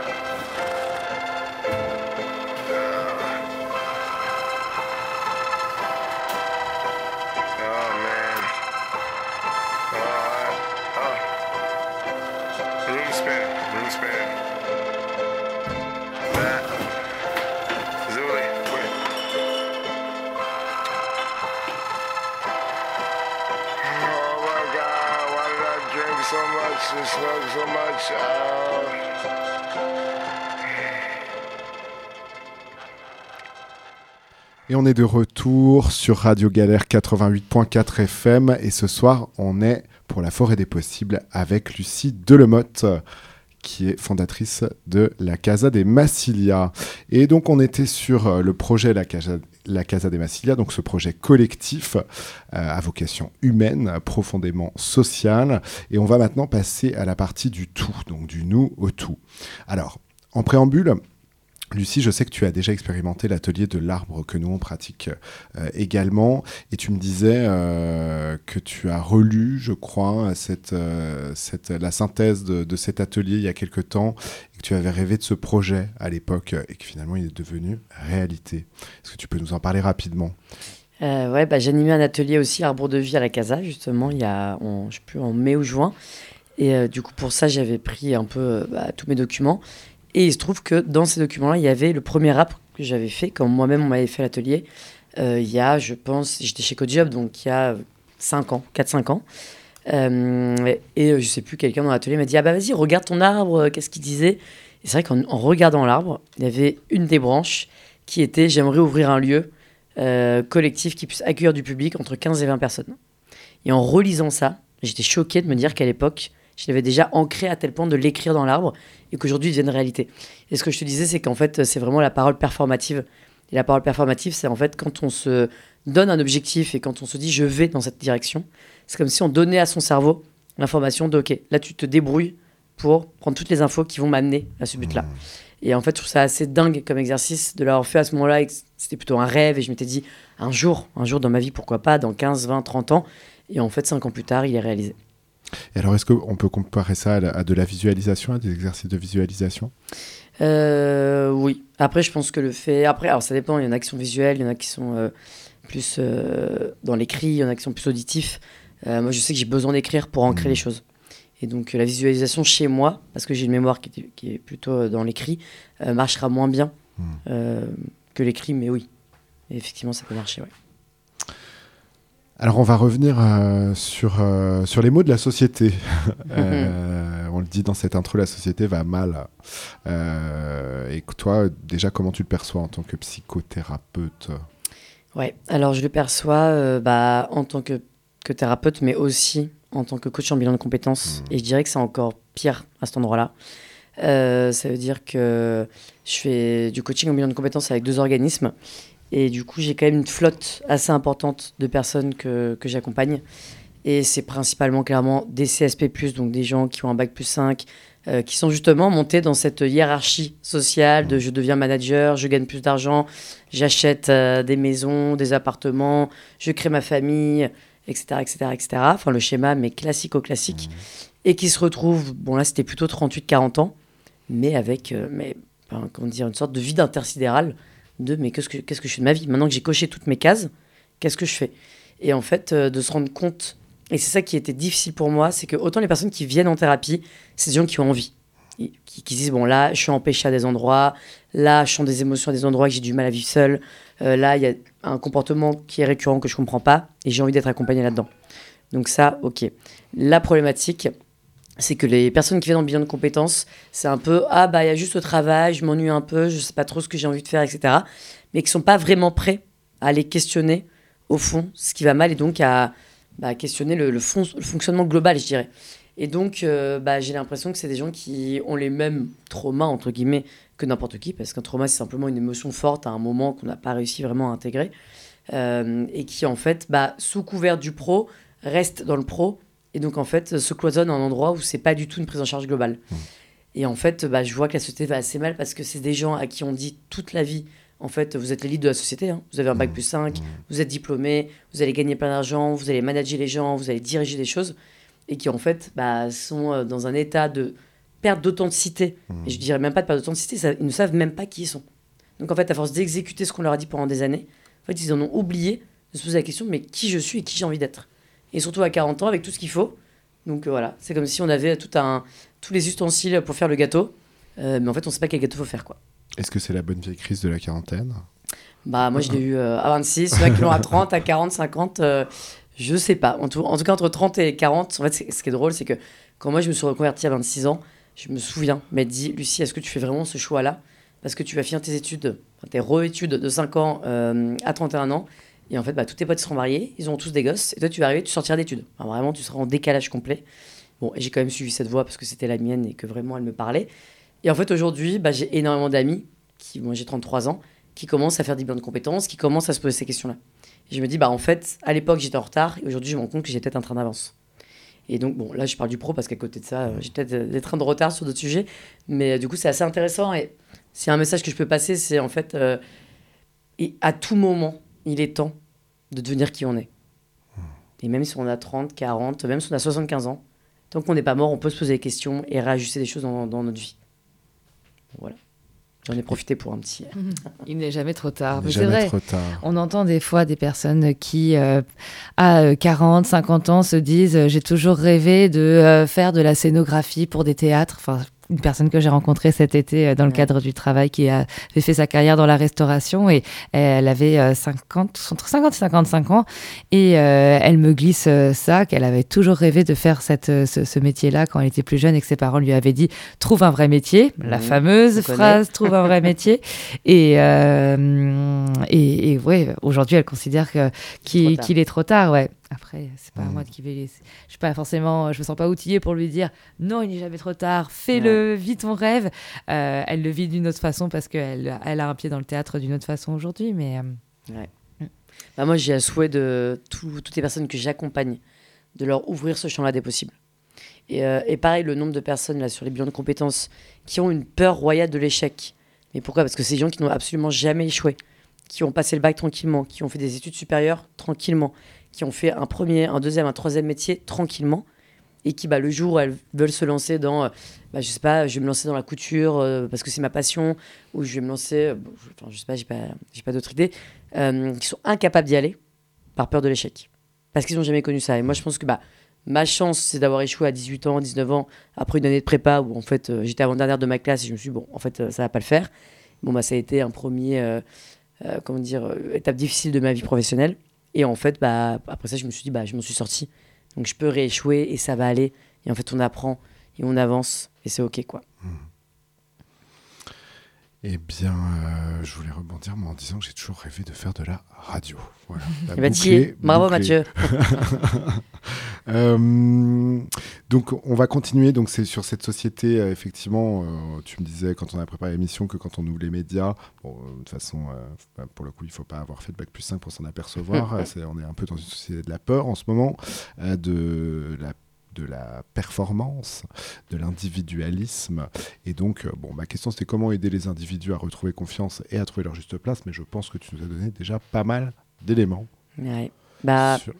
Oh man. Oh, oh. Room spin, room spin. Matt, Zuli, wait. Oh my God, why did I drink so much and smoke so much? Oh. Et on est de retour sur Radio Galère quatre-vingt-huit point quatre F M et ce soir on est pour la Forêt des Possibles avec Lucie Delemotte qui est fondatrice de la Casa des Massilia. Et donc on était sur le projet La Casa, la Casa des Massilia, donc ce projet collectif euh, à vocation humaine, profondément sociale. Et on va maintenant passer à la partie du tout, donc du nous au tout. Alors, en préambule, Lucie, je sais que tu as déjà expérimenté l'atelier de l'arbre que nous on pratique euh, également, et tu me disais euh, que tu as relu, je crois, cette, euh, cette, la synthèse de, de cet atelier il y a quelque temps, et que tu avais rêvé de ce projet à l'époque, et que finalement il est devenu réalité. Est-ce que tu peux nous en parler rapidement ? euh, Ouais, bah, j'ai animé un atelier aussi Arbre de vie à la Casa, justement, il y a, en, je sais plus, en mai ou juin, et euh, du coup pour ça j'avais pris un peu bah, tous mes documents. Et il se trouve que dans ces documents-là, il y avait le premier arbre que j'avais fait, quand moi-même on m'avait fait l'atelier, euh, il y a, je pense, j'étais chez Cojob, donc il y a cinq ans, quatre cinq ans. Euh, et, et je sais plus, quelqu'un dans l'atelier m'a dit « Ah bah vas-y, regarde ton arbre, qu'est-ce qu'il disait ?» Et c'est vrai qu'en en regardant l'arbre, il y avait une des branches qui était « J'aimerais ouvrir un lieu euh, collectif qui puisse accueillir du public entre quinze et vingt personnes. » Et en relisant ça, j'étais choquée de me dire qu'à l'époque, je l'avais déjà ancré à tel point de l'écrire dans l'arbre et qu'aujourd'hui il devienne réalité. Et ce que je te disais, c'est qu'en fait, c'est vraiment la parole performative. Et la parole performative, c'est en fait quand on se donne un objectif et quand on se dit « je vais dans cette direction », c'est comme si on donnait à son cerveau l'information de « ok, là tu te débrouilles pour prendre toutes les infos qui vont m'amener à ce but-là ». Et en fait, je trouve ça assez dingue comme exercice de l'avoir fait à ce moment-là. Et c'était plutôt un rêve et je m'étais dit « un jour, un jour dans ma vie, pourquoi pas, dans quinze, vingt, trente ans ». Et en fait, cinq ans plus tard, il est réalisé. Et alors, est-ce qu'on peut comparer ça à, la, à de la visualisation, à des exercices de visualisation ? euh, Oui. Après, je pense que le fait... Après, alors ça dépend. Il y en a qui sont visuels, il y en a qui sont euh, plus euh, dans l'écrit, il y en a qui sont plus auditifs. Euh, moi, je sais que j'ai besoin d'écrire pour ancrer mmh. les choses. Et donc, euh, la visualisation chez moi, parce que j'ai une mémoire qui est, qui est plutôt dans l'écrit, euh, marchera moins bien mmh. euh, que l'écrit, mais oui. Et effectivement, ça peut marcher, oui. Alors, on va revenir euh, sur, euh, sur les mots de la société. euh, on le dit dans cette intro, la société va mal. Euh, et toi, déjà, comment tu le perçois en tant que psychothérapeute ? Ouais, alors je le perçois euh, bah, en tant que, que thérapeute, mais aussi en tant que coach en bilan de compétences. Mmh. Et je dirais que c'est encore pire à cet endroit-là. Euh, ça veut dire que je fais du coaching en bilan de compétences avec deux organismes. Et du coup, j'ai quand même une flotte assez importante de personnes que, que j'accompagne. Et c'est principalement, clairement, des C S P plus, donc des gens qui ont un bac plus cinq, euh, qui sont justement montés dans cette hiérarchie sociale de je deviens manager, je gagne plus d'argent, j'achète euh, des maisons, des appartements, je crée ma famille, et cetera, et cetera, et cetera. Enfin, le schéma, mais classico-classique. Mmh. Et qui se retrouvent, bon là, c'était plutôt trente-huit quarante ans, mais avec, euh, mais, enfin, comment dire, une sorte de vide intersidéral de mais qu'est-ce que, qu'est-ce que je fais de ma vie ? Maintenant que j'ai coché toutes mes cases, qu'est-ce que je fais ? Et en fait, euh, de se rendre compte, et c'est ça qui était difficile pour moi, c'est que autant les personnes qui viennent en thérapie, c'est des gens qui ont envie, qui, qui disent, bon là, je suis empêché à des endroits, là, je sens des émotions à des endroits que j'ai du mal à vivre seul, euh, là, il y a un comportement qui est récurrent que je ne comprends pas, et j'ai envie d'être accompagné là-dedans. Donc ça, ok. La problématique, c'est que les personnes qui viennent en bilan de compétences, c'est un peu « Ah, bah, il y a juste le travail, je m'ennuie un peu, je ne sais pas trop ce que j'ai envie de faire, et cetera » mais qui ne sont pas vraiment prêts à aller questionner, au fond, ce qui va mal et donc à bah, questionner le, le, fond, le fonctionnement global, je dirais. Et donc, euh, bah, j'ai l'impression que c'est des gens qui ont les mêmes traumas, entre guillemets, que n'importe qui, parce qu'un trauma, c'est simplement une émotion forte à un moment qu'on n'a pas réussi vraiment à intégrer, euh, et qui, en fait, bah, sous couvert du pro, restent dans le pro, et donc, en fait, se cloisonne à un endroit où c'est pas du tout une prise en charge globale. Mmh. Et en fait, bah, je vois que la société va assez mal parce que c'est des gens à qui on dit toute la vie, en fait, vous êtes l'élite de la société, hein. Vous avez un bac plus cinq, mmh. vous êtes diplômé, vous allez gagner plein d'argent, vous allez manager les gens, vous allez diriger des choses, et qui, en fait, bah, sont dans un état de perte d'authenticité. Mmh. Et je dirais même pas de perte d'authenticité, ça, ils ne savent même pas qui ils sont. Donc, en fait, à force d'exécuter ce qu'on leur a dit pendant des années, en fait, ils en ont oublié de se poser la question, mais qui je suis et qui j'ai envie d'être ? Et surtout à quarante ans, avec tout ce qu'il faut. Donc euh, voilà, c'est comme si on avait tout un, tous les ustensiles pour faire le gâteau. Euh, mais en fait, on ne sait pas quel gâteau il faut faire, quoi. Est-ce que c'est la bonne vieille crise de la quarantaine ? Bah, moi, je l'ai eu euh, à vingt-six, il y en a qui l'ont à trente, à quarante, cinquante. Euh, je ne sais pas. En tout, en tout cas, entre trente et quarante, en fait, c'est, ce qui est drôle, c'est que quand moi, je me suis reconvertie à vingt-six ans, je me souviens m'être dit, Lucie, est-ce que tu fais vraiment ce choix-là ? parce que tu vas finir tes études, enfin, tes re-études de cinq ans euh, à trente et un ans, et en fait, bah, tous tes potes seront mariés, ils auront tous des gosses, et toi, tu vas arriver, tu sortiras d'études. Enfin, vraiment, tu seras en décalage complet. Bon, et j'ai quand même suivi cette voie parce que c'était la mienne et que vraiment, elle me parlait. Et en fait, aujourd'hui, bah, j'ai énormément d'amis, qui, moi j'ai trente-trois ans, qui commencent à faire des bilans de compétences, qui commencent à se poser ces questions-là. Et je me dis, bah, en fait, à l'époque, j'étais en retard, et aujourd'hui, je me rends compte que j'ai peut-être un train d'avance. Et donc, bon, là, je parle du pro parce qu'à côté de ça, euh, j'ai peut-être euh, des trains de retard sur d'autres sujets. Mais euh, du coup, c'est assez intéressant. Et s'il y a un message que je peux passer, c'est en fait, euh, et à tout moment, il est temps de devenir qui on est. Et même si on a trente, quarante, même si on a soixante-quinze ans, tant qu'on n'est pas mort, on peut se poser des questions et réajuster des choses dans, dans notre vie. Voilà. J'en ai profité pour un petit... Il n'est jamais trop tard. Il n'est Mais c'est jamais vrai, trop tard. on entend des fois des personnes qui, euh, à quarante, cinquante ans, se disent euh, « j'ai toujours rêvé de euh, faire de la scénographie pour des théâtres ». Enfin, une personne que j'ai rencontrée cet été euh, dans le Ouais. cadre du travail qui a fait sa carrière dans la restauration et elle avait euh, cinquante, entre cinquante et cinquante-cinq ans et euh, elle me glisse euh, ça, qu'elle avait toujours rêvé de faire cette, euh, ce, ce métier-là quand elle était plus jeune et que ses parents lui avaient dit « trouve un vrai métier », la Mmh, fameuse on connaît. phrase « trouve un vrai métier ». Et, euh, et, et ouais, aujourd'hui, elle considère que, qu'il, Trop tard. qu'il est trop tard. Ouais. Après, c'est pas à Mm. moi de qui vais. Je suis pas forcément. Je me sens pas outillée pour lui dire non, il n'est jamais trop tard. Fais-le, vis ton rêve. Euh, elle le vit d'une autre façon parce qu'elle elle a un pied dans le théâtre d'une autre façon aujourd'hui. Mais euh, Ouais. Bah, moi, j'ai un souhait de tout- toutes les personnes que j'accompagne de leur ouvrir ce champ-là des possibles. Et, euh, et pareil, le nombre de personnes là, sur les bilans de compétences qui ont une peur royale de l'échec. Mais pourquoi ? Parce que c'est des gens qui n'ont absolument jamais échoué, qui ont passé le bac tranquillement, qui ont fait des études supérieures tranquillement, qui ont fait un premier, un deuxième, un troisième métier tranquillement, et qui, bah, le jour où elles veulent se lancer dans, euh, bah, je sais pas, je vais me lancer dans la couture euh, parce que c'est ma passion, ou je vais me lancer, euh, bon, je, enfin, je sais pas, j'ai pas, j'ai pas d'autres idées, euh, qui sont incapables d'y aller par peur de l'échec, parce qu'ils n'ont jamais connu ça. Et moi, je pense que bah, ma chance, c'est d'avoir échoué à dix-huit ans, dix-neuf ans, après une année de prépa où en fait, euh, j'étais avant-dernière de ma classe et je me suis dit, bon, en fait, euh, ça va pas le faire. Bon, bah, ça a été un premier, euh, euh, comment dire, euh, étape difficile de ma vie professionnelle. Et en fait, bah, après ça, je me suis dit, bah, je m'en suis sortie. Donc, je peux rééchouer et ça va aller. Et en fait, on apprend et on avance et c'est OK, quoi. Eh bien, euh, je voulais rebondir moi, en disant que j'ai toujours rêvé de faire de la radio. Voilà. La Eh ben, t'y bouclée, es. Bravo, bouclée. Mathieu. Euh, donc, on va continuer. Donc, c'est sur cette société, euh, effectivement, euh, tu me disais quand on a préparé l'émission que quand on ouvre les médias, bon, euh, de toute façon, euh, pour le coup, il ne faut pas avoir fait de bac plus cinq pour s'en apercevoir. Euh, c'est, on est un peu dans une société de la peur en ce moment, euh, de la de la performance, de l'individualisme. Et donc, euh, bon, ma question, c'était comment aider les individus à retrouver confiance et à trouver leur juste place. Mais je pense que tu nous as donné déjà pas mal d'éléments. Ouais. Bah, sur-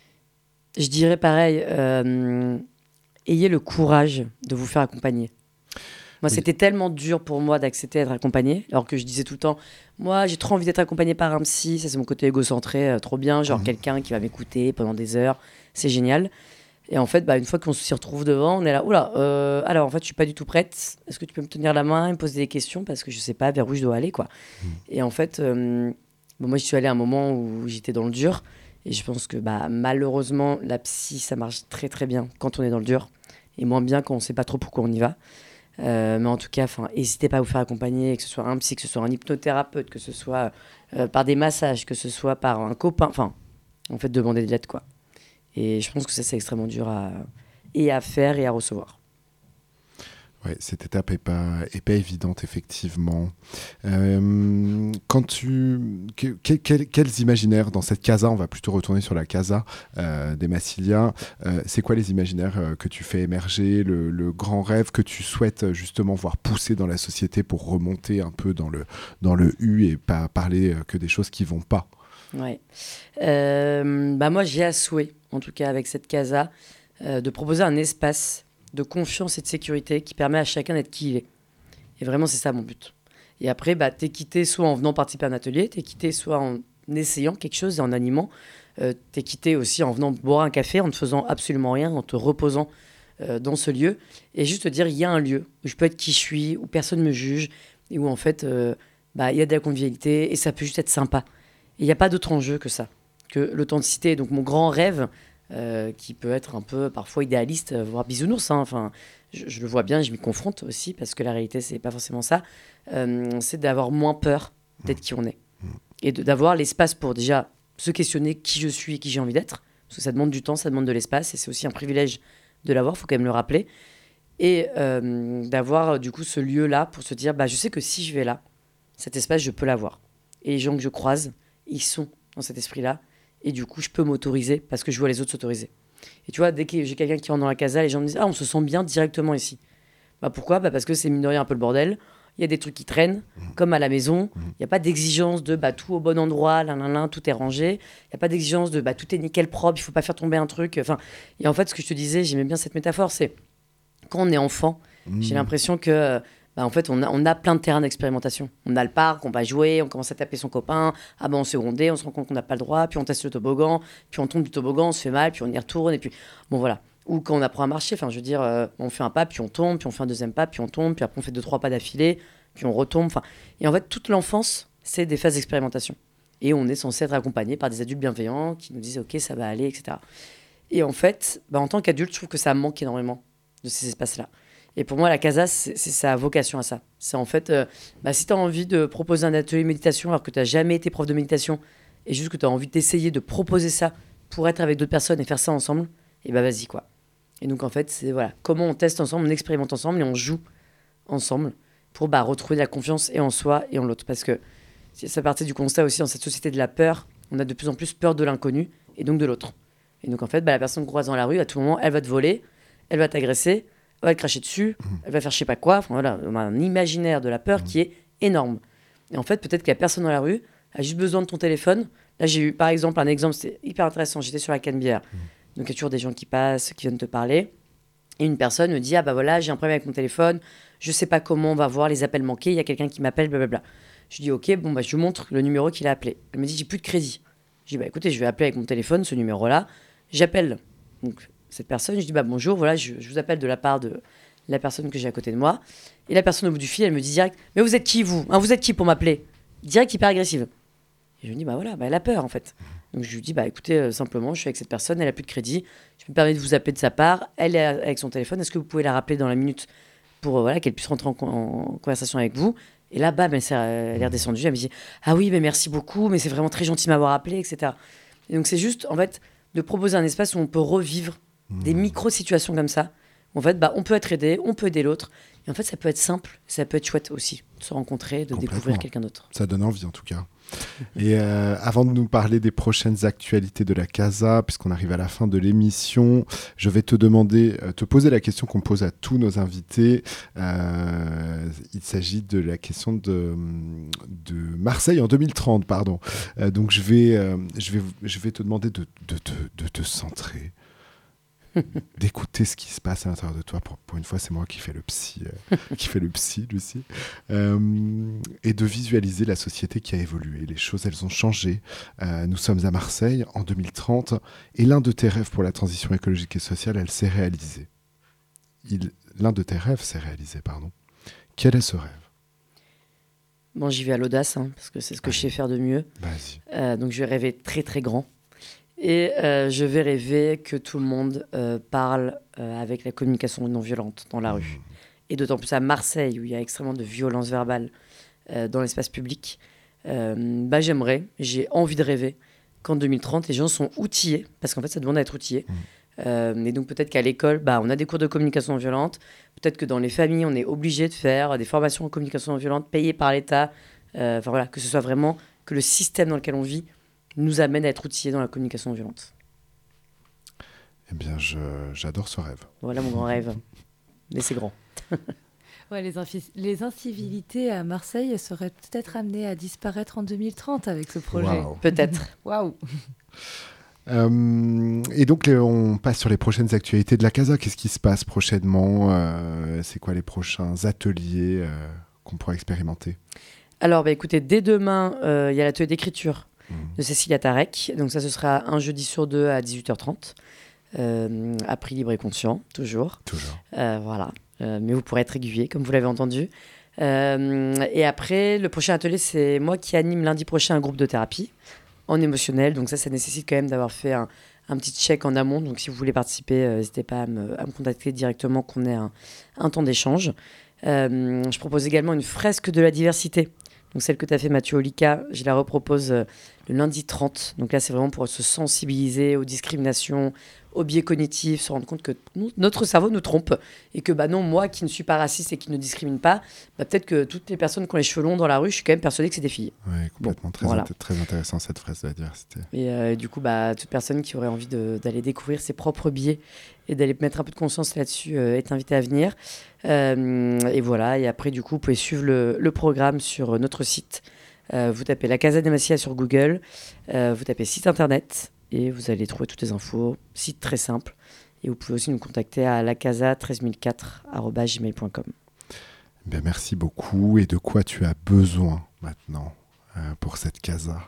je dirais pareil, euh, ayez le courage de vous faire accompagner. Moi, Oui. c'était tellement dur pour moi d'accepter d'être accompagné, alors que je disais tout le temps, moi, j'ai trop envie d'être accompagné par un psy, ça c'est mon côté égocentré, euh, trop bien, genre Mhm. quelqu'un qui va m'écouter pendant des heures, c'est génial. Et en fait, bah, une fois qu'on s'y retrouve devant, on est là, oula, euh, alors en fait, je suis pas du tout prête, est-ce que tu peux me tenir la main et me poser des questions, parce que je sais pas vers où je dois aller, quoi. Mhm. Et en fait, euh, bon, moi, je suis allée à un moment où j'étais dans le dur, et je pense que bah, malheureusement, la psy, ça marche très très bien quand on est dans le dur, et moins bien quand on sait pas trop pourquoi on y va. Euh, mais en tout cas, n'hésitez pas à vous faire accompagner, que ce soit un psy, que ce soit un hypnothérapeute, que ce soit euh, par des massages, que ce soit par un copain. Enfin, en fait, demandez de l'aide, quoi. Et je pense que ça, c'est extrêmement dur à, et à faire et à recevoir. Ouais, cette étape n'est pas, est pas évidente, effectivement. Euh, quand tu, que- que- quels, quels imaginaires dans cette casa, on va plutôt retourner sur la casa euh, des Massilia, euh, c'est quoi les imaginaires euh, que tu fais émerger, le, le grand rêve que tu souhaites euh, justement voir pousser dans la société pour remonter un peu dans le, dans le U et pas parler euh, que des choses qui vont pas? Ouais. Euh, bah moi, j'ai à souhait, en tout cas avec cette casa, euh, de proposer un espace de confiance et de sécurité qui permet à chacun d'être qui il est. Et vraiment, c'est ça mon but. Et après, bah, t'es quitté soit en venant participer à un atelier, t'es quitté soit en essayant quelque chose et en animant, euh, t'es quitté aussi en venant boire un café, en ne faisant absolument rien, en te reposant euh, dans ce lieu. Et juste te dire, il y a un lieu où je peux être qui je suis, où personne ne me juge, et où en fait, euh, bah, il y a de la convivialité, et ça peut juste être sympa. Il n'y a pas d'autre enjeu que ça, que l'authenticité. Donc mon grand rêve, euh, qui peut être un peu parfois idéaliste, euh, voire bisounours, hein, enfin, je, je le vois bien, je m'y confronte aussi, parce que la réalité, c'est pas forcément ça, euh, c'est d'avoir moins peur d'être qui on est. Et de, d'avoir l'espace pour déjà se questionner qui je suis et qui j'ai envie d'être, parce que ça demande du temps, ça demande de l'espace, et c'est aussi un privilège de l'avoir, il faut quand même le rappeler. Et euh, d'avoir du coup ce lieu-là pour se dire, bah, je sais que si je vais là, cet espace, je peux l'avoir. Et les gens que je croise, ils sont dans cet esprit-là, et du coup, je peux m'autoriser, parce que je vois les autres s'autoriser. Et tu vois, dès que j'ai quelqu'un qui rentre dans la casa, les gens me disent, ah, on se sent bien directement ici. Bah, pourquoi ? Bah, parce que c'est mine de rien un peu le bordel. Il y a des trucs qui traînent, mmh. comme à la maison. Il mmh. n'y a pas d'exigence de bah, tout au bon endroit, là, là, là, tout est rangé. Il n'y a pas d'exigence de bah, tout est nickel propre, il ne faut pas faire tomber un truc. Enfin, et en fait, ce que je te disais, j'aimais bien cette métaphore, c'est quand on est enfant, mmh. j'ai l'impression que bah, en fait, on a, on a plein de terrains d'expérimentation. On a le parc, on va jouer, on commence à taper son copain. Ah ben, on se rondait, on se rend compte qu'on n'a pas le droit, puis on teste le toboggan, puis on tombe du toboggan, on se fait mal, puis on y retourne, et puis bon voilà. Ou quand on apprend à marcher, enfin je veux dire, euh, on fait un pas, puis on tombe, puis on fait un deuxième pas, puis on tombe, puis après on fait deux trois pas d'affilée, puis on retombe. Enfin, et en fait, toute l'enfance, c'est des phases d'expérimentation. Et on est censé être accompagné par des adultes bienveillants qui nous disent ok, ça va aller, et cetera. Et en fait, bah, en tant qu'adulte, je trouve que ça manque énormément de ces espaces-là. Et pour moi, la casa, c'est, c'est sa vocation à ça. C'est en fait, euh, bah, si tu as envie de proposer un atelier de méditation alors que tu n'as jamais été prof de méditation et juste que tu as envie d'essayer de proposer ça pour être avec d'autres personnes et faire ça ensemble, et bah vas-y quoi. Et donc en fait, c'est voilà, comment on teste ensemble, on expérimente ensemble et on joue ensemble pour bah, retrouver de la confiance et en soi et en l'autre. Parce que ça partait du constat aussi dans cette société de la peur, on a de plus en plus peur de l'inconnu et donc de l'autre. Et donc en fait, bah, la personne qu'on croise dans la rue, à tout moment, elle va te voler, elle va t'agresser, elle va te cracher dessus, mmh. elle va faire je sais pas quoi. Enfin, voilà, on a un imaginaire de la peur mmh. qui est énorme. Et en fait, peut-être qu'il y a personne dans la rue, a juste besoin de ton téléphone. Là, j'ai eu par exemple un exemple, c'était hyper intéressant, j'étais sur la Canebière. Mmh. Donc il y a toujours des gens qui passent, qui viennent te parler. Et une personne me dit, ah bah voilà, j'ai un problème avec mon téléphone, je sais pas comment on va voir les appels manqués, il y a quelqu'un qui m'appelle, blablabla. Je dis, ok, bon bah je lui montre le numéro qu'il a appelé. Elle me dit, j'ai plus de crédit. Je dis, bah écoutez, je vais appeler avec mon téléphone ce numéro-là. J'appelle donc cette personne, je dis, bah bonjour, voilà, je, je vous appelle de la part de la personne que j'ai à côté de moi. Et la personne au bout du fil, elle me dit direct, mais vous êtes qui vous hein, vous êtes qui pour m'appeler? Direct, hyper agressive. Et je lui dis, bah voilà, bah elle a peur en fait. Donc je lui dis, bah écoutez, euh, simplement, je suis avec cette personne, elle a plus de crédit, je me permets de vous appeler de sa part, elle est avec son téléphone, est-ce que vous pouvez la rappeler dans la minute pour euh, voilà, qu'elle puisse rentrer en, con- en conversation avec vous? Et là, bam, elle, s'est, elle est redescendue, elle me dit, ah oui, mais merci beaucoup, mais c'est vraiment très gentil de m'avoir appelé, et cetera. Et donc c'est juste, en fait, de proposer un espace où on peut revivre mmh. des micro-situations comme ça. En fait, bah, on peut être aidé, on peut aider l'autre. Et en fait, ça peut être simple, ça peut être chouette aussi, de se rencontrer, de découvrir quelqu'un d'autre. Ça donne envie en tout cas. Et euh, avant de nous parler des prochaines actualités de la Casa, puisqu'on arrive à la fin de l'émission, je vais te demander, euh, te poser la question qu'on pose à tous nos invités. Euh, il s'agit de la question de, de Marseille en deux mille trente, pardon. Euh, donc je vais, euh, je vais, je vais te demander de, de, de, de te centrer. D'écouter ce qui se passe à l'intérieur de toi. Pour, pour une fois, c'est moi qui fais le psy, euh, qui fait le psy, Lucie. Euh, et de visualiser la société qui a évolué. Les choses, elles ont changé. Euh, nous sommes à Marseille en deux mille trente et l'un de tes rêves pour la transition écologique et sociale, elle s'est réalisée. Il, l'un de tes rêves s'est réalisé, pardon. Quel est ce rêve? Bon, j'y vais à l'audace, hein, parce que c'est ce que Allez. je sais faire de mieux. Vas-y. Euh, donc, je vais rêver très, très grand. Et euh, je vais rêver que tout le monde euh, parle euh, avec la communication non violente dans la rue. Et d'autant plus à Marseille, où il y a extrêmement de violence verbale euh, dans l'espace public. Euh, bah, j'aimerais, j'ai envie de rêver qu'en deux mille trente, les gens sont outillés, parce qu'en fait, ça demande à être outillés. Mmh. Euh, et donc peut-être qu'à l'école, bah, on a des cours de communication non violente. Peut-être que dans les familles, on est obligé de faire des formations en communication non violente payées par l'État. Euh, enfin voilà, que ce soit vraiment que le système dans lequel on vit nous amène à être outillés dans la communication non violente. Eh bien, je, j'adore ce rêve. Voilà mon grand rêve. Mais c'est grand. Ouais, les, infi- les incivilités à Marseille seraient peut-être amenées à disparaître en deux mille trente avec ce projet. Wow. Peut-être. Waouh. Euh, et donc, les, on passe sur les prochaines actualités de la Casa. Qu'est-ce qui se passe prochainement? euh, C'est quoi les prochains ateliers euh, qu'on pourra expérimenter? Alors, bah, écoutez, dès demain, il euh, y a l'atelier d'écriture mmh. de Cécilia Tarek. Donc ça, ce sera un jeudi sur deux à dix-huit heures trente. Euh, à prix libre et conscient, toujours. Toujours. Euh, voilà. Euh, mais vous pourrez être aiguillé, comme vous l'avez entendu. Euh, et après, le prochain atelier, c'est moi qui anime lundi prochain un groupe de thérapie en émotionnel. Donc ça, ça nécessite quand même d'avoir fait un, un petit check en amont. Donc, si vous voulez participer, euh, n'hésitez pas à me, à me contacter directement, qu'on ait un, un temps d'échange. Euh, je propose également une fresque de la diversité. Donc, celle que tu as fait, Mathieu Olika, je la repropose euh, le lundi trente. Donc là, c'est vraiment pour se sensibiliser aux discriminations, aux biais cognitifs, se rendre compte que nous, notre cerveau nous trompe et que bah non, moi qui ne suis pas raciste et qui ne discrimine pas, bah peut-être que toutes les personnes qui ont les cheveux longs dans la rue, je suis quand même persuadée que c'est des filles. Oui, complètement. Bon, très, voilà. int- très intéressant cette phrase de la diversité. Et euh, du coup, bah, toute personne qui aurait envie de, d'aller découvrir ses propres biais et d'aller mettre un peu de conscience là-dessus euh, est invitée à venir. Euh, et voilà, et après, du coup, vous pouvez suivre le, le programme sur notre site. Euh, vous tapez La Casa de Massilia sur Google, euh, vous tapez site internet, et vous allez trouver toutes les infos, site très simple. Et vous pouvez aussi nous contacter à la casa un trois zéro zéro quatre arobase gmail point com. Bien, merci beaucoup. Et de quoi tu as besoin maintenant euh, pour cette casa?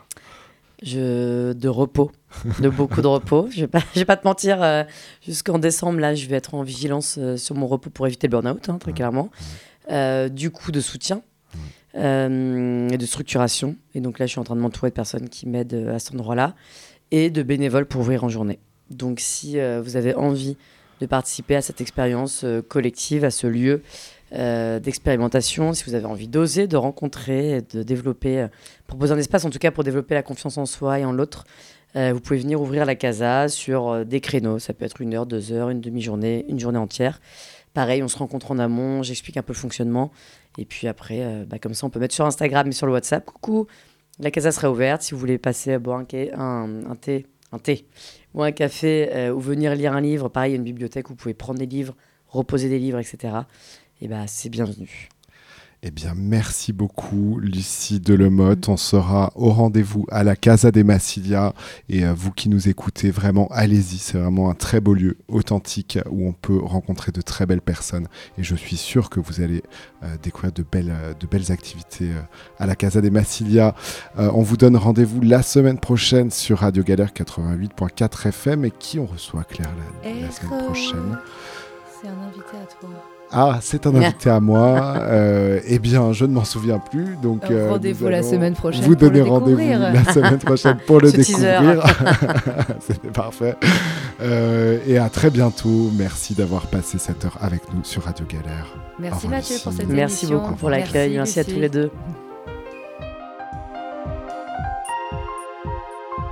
Je... De repos, de beaucoup de repos. Je ne vais, pas... je vais pas te mentir, euh, jusqu'en décembre, là, je vais être en vigilance euh, sur mon repos pour éviter le burn-out, hein, très mmh. clairement. Mmh. Euh, du coup, de soutien mmh. euh, et de structuration. Et donc là, je suis en train de m'entourer de personnes qui m'aident à cet endroit-là. Et de bénévoles pour ouvrir en journée. Donc si euh, vous avez envie de participer à cette expérience euh, collective, à ce lieu euh, d'expérimentation, si vous avez envie d'oser, de rencontrer, de développer, euh, proposer un espace en tout cas pour développer la confiance en soi et en l'autre, euh, vous pouvez venir ouvrir la casa sur euh, des créneaux. Ça peut être une heure, deux heures, une demi-journée, une journée entière. Pareil, on se rencontre en amont, j'explique un peu le fonctionnement. Et puis après, euh, bah, comme ça, on peut mettre sur Instagram et sur le WhatsApp. Coucou, la casa sera ouverte si vous voulez passer à boire un, ca- un, un thé, un thé ou un café euh, ou venir lire un livre. Pareil, il y a une bibliothèque où vous pouvez prendre des livres, reposer des livres, et cetera. Et bah, c'est bienvenu. Eh bien, merci beaucoup, Lucie Delemotte. On sera au rendez-vous à la Casa de Massilia. Et euh, vous qui nous écoutez, vraiment, allez-y. C'est vraiment un très beau lieu, authentique, où on peut rencontrer de très belles personnes. Et je suis sûr que vous allez euh, découvrir de belles, euh, de belles activités euh, à la Casa de Massilia. Euh, on vous donne rendez-vous la semaine prochaine sur Radio Galère quatre-vingt-huit point quatre F M. Et qui on reçoit, Claire, la, la semaine prochaine? C'est un invité à toi. Ah, c'est un invité à moi. Euh, eh bien, je ne m'en souviens plus. Donc, euh, rendez-vous la semaine prochaine. Vous pour donner le rendez-vous découvrir. la semaine prochaine pour le Ce découvrir. C'était parfait. Euh, et à très bientôt. Merci d'avoir passé cette heure avec nous sur Radio Galère. Merci revoir, Mathieu pour Lucie. cette Merci émission. beaucoup pour l'accueil. Merci, Merci à tous les deux.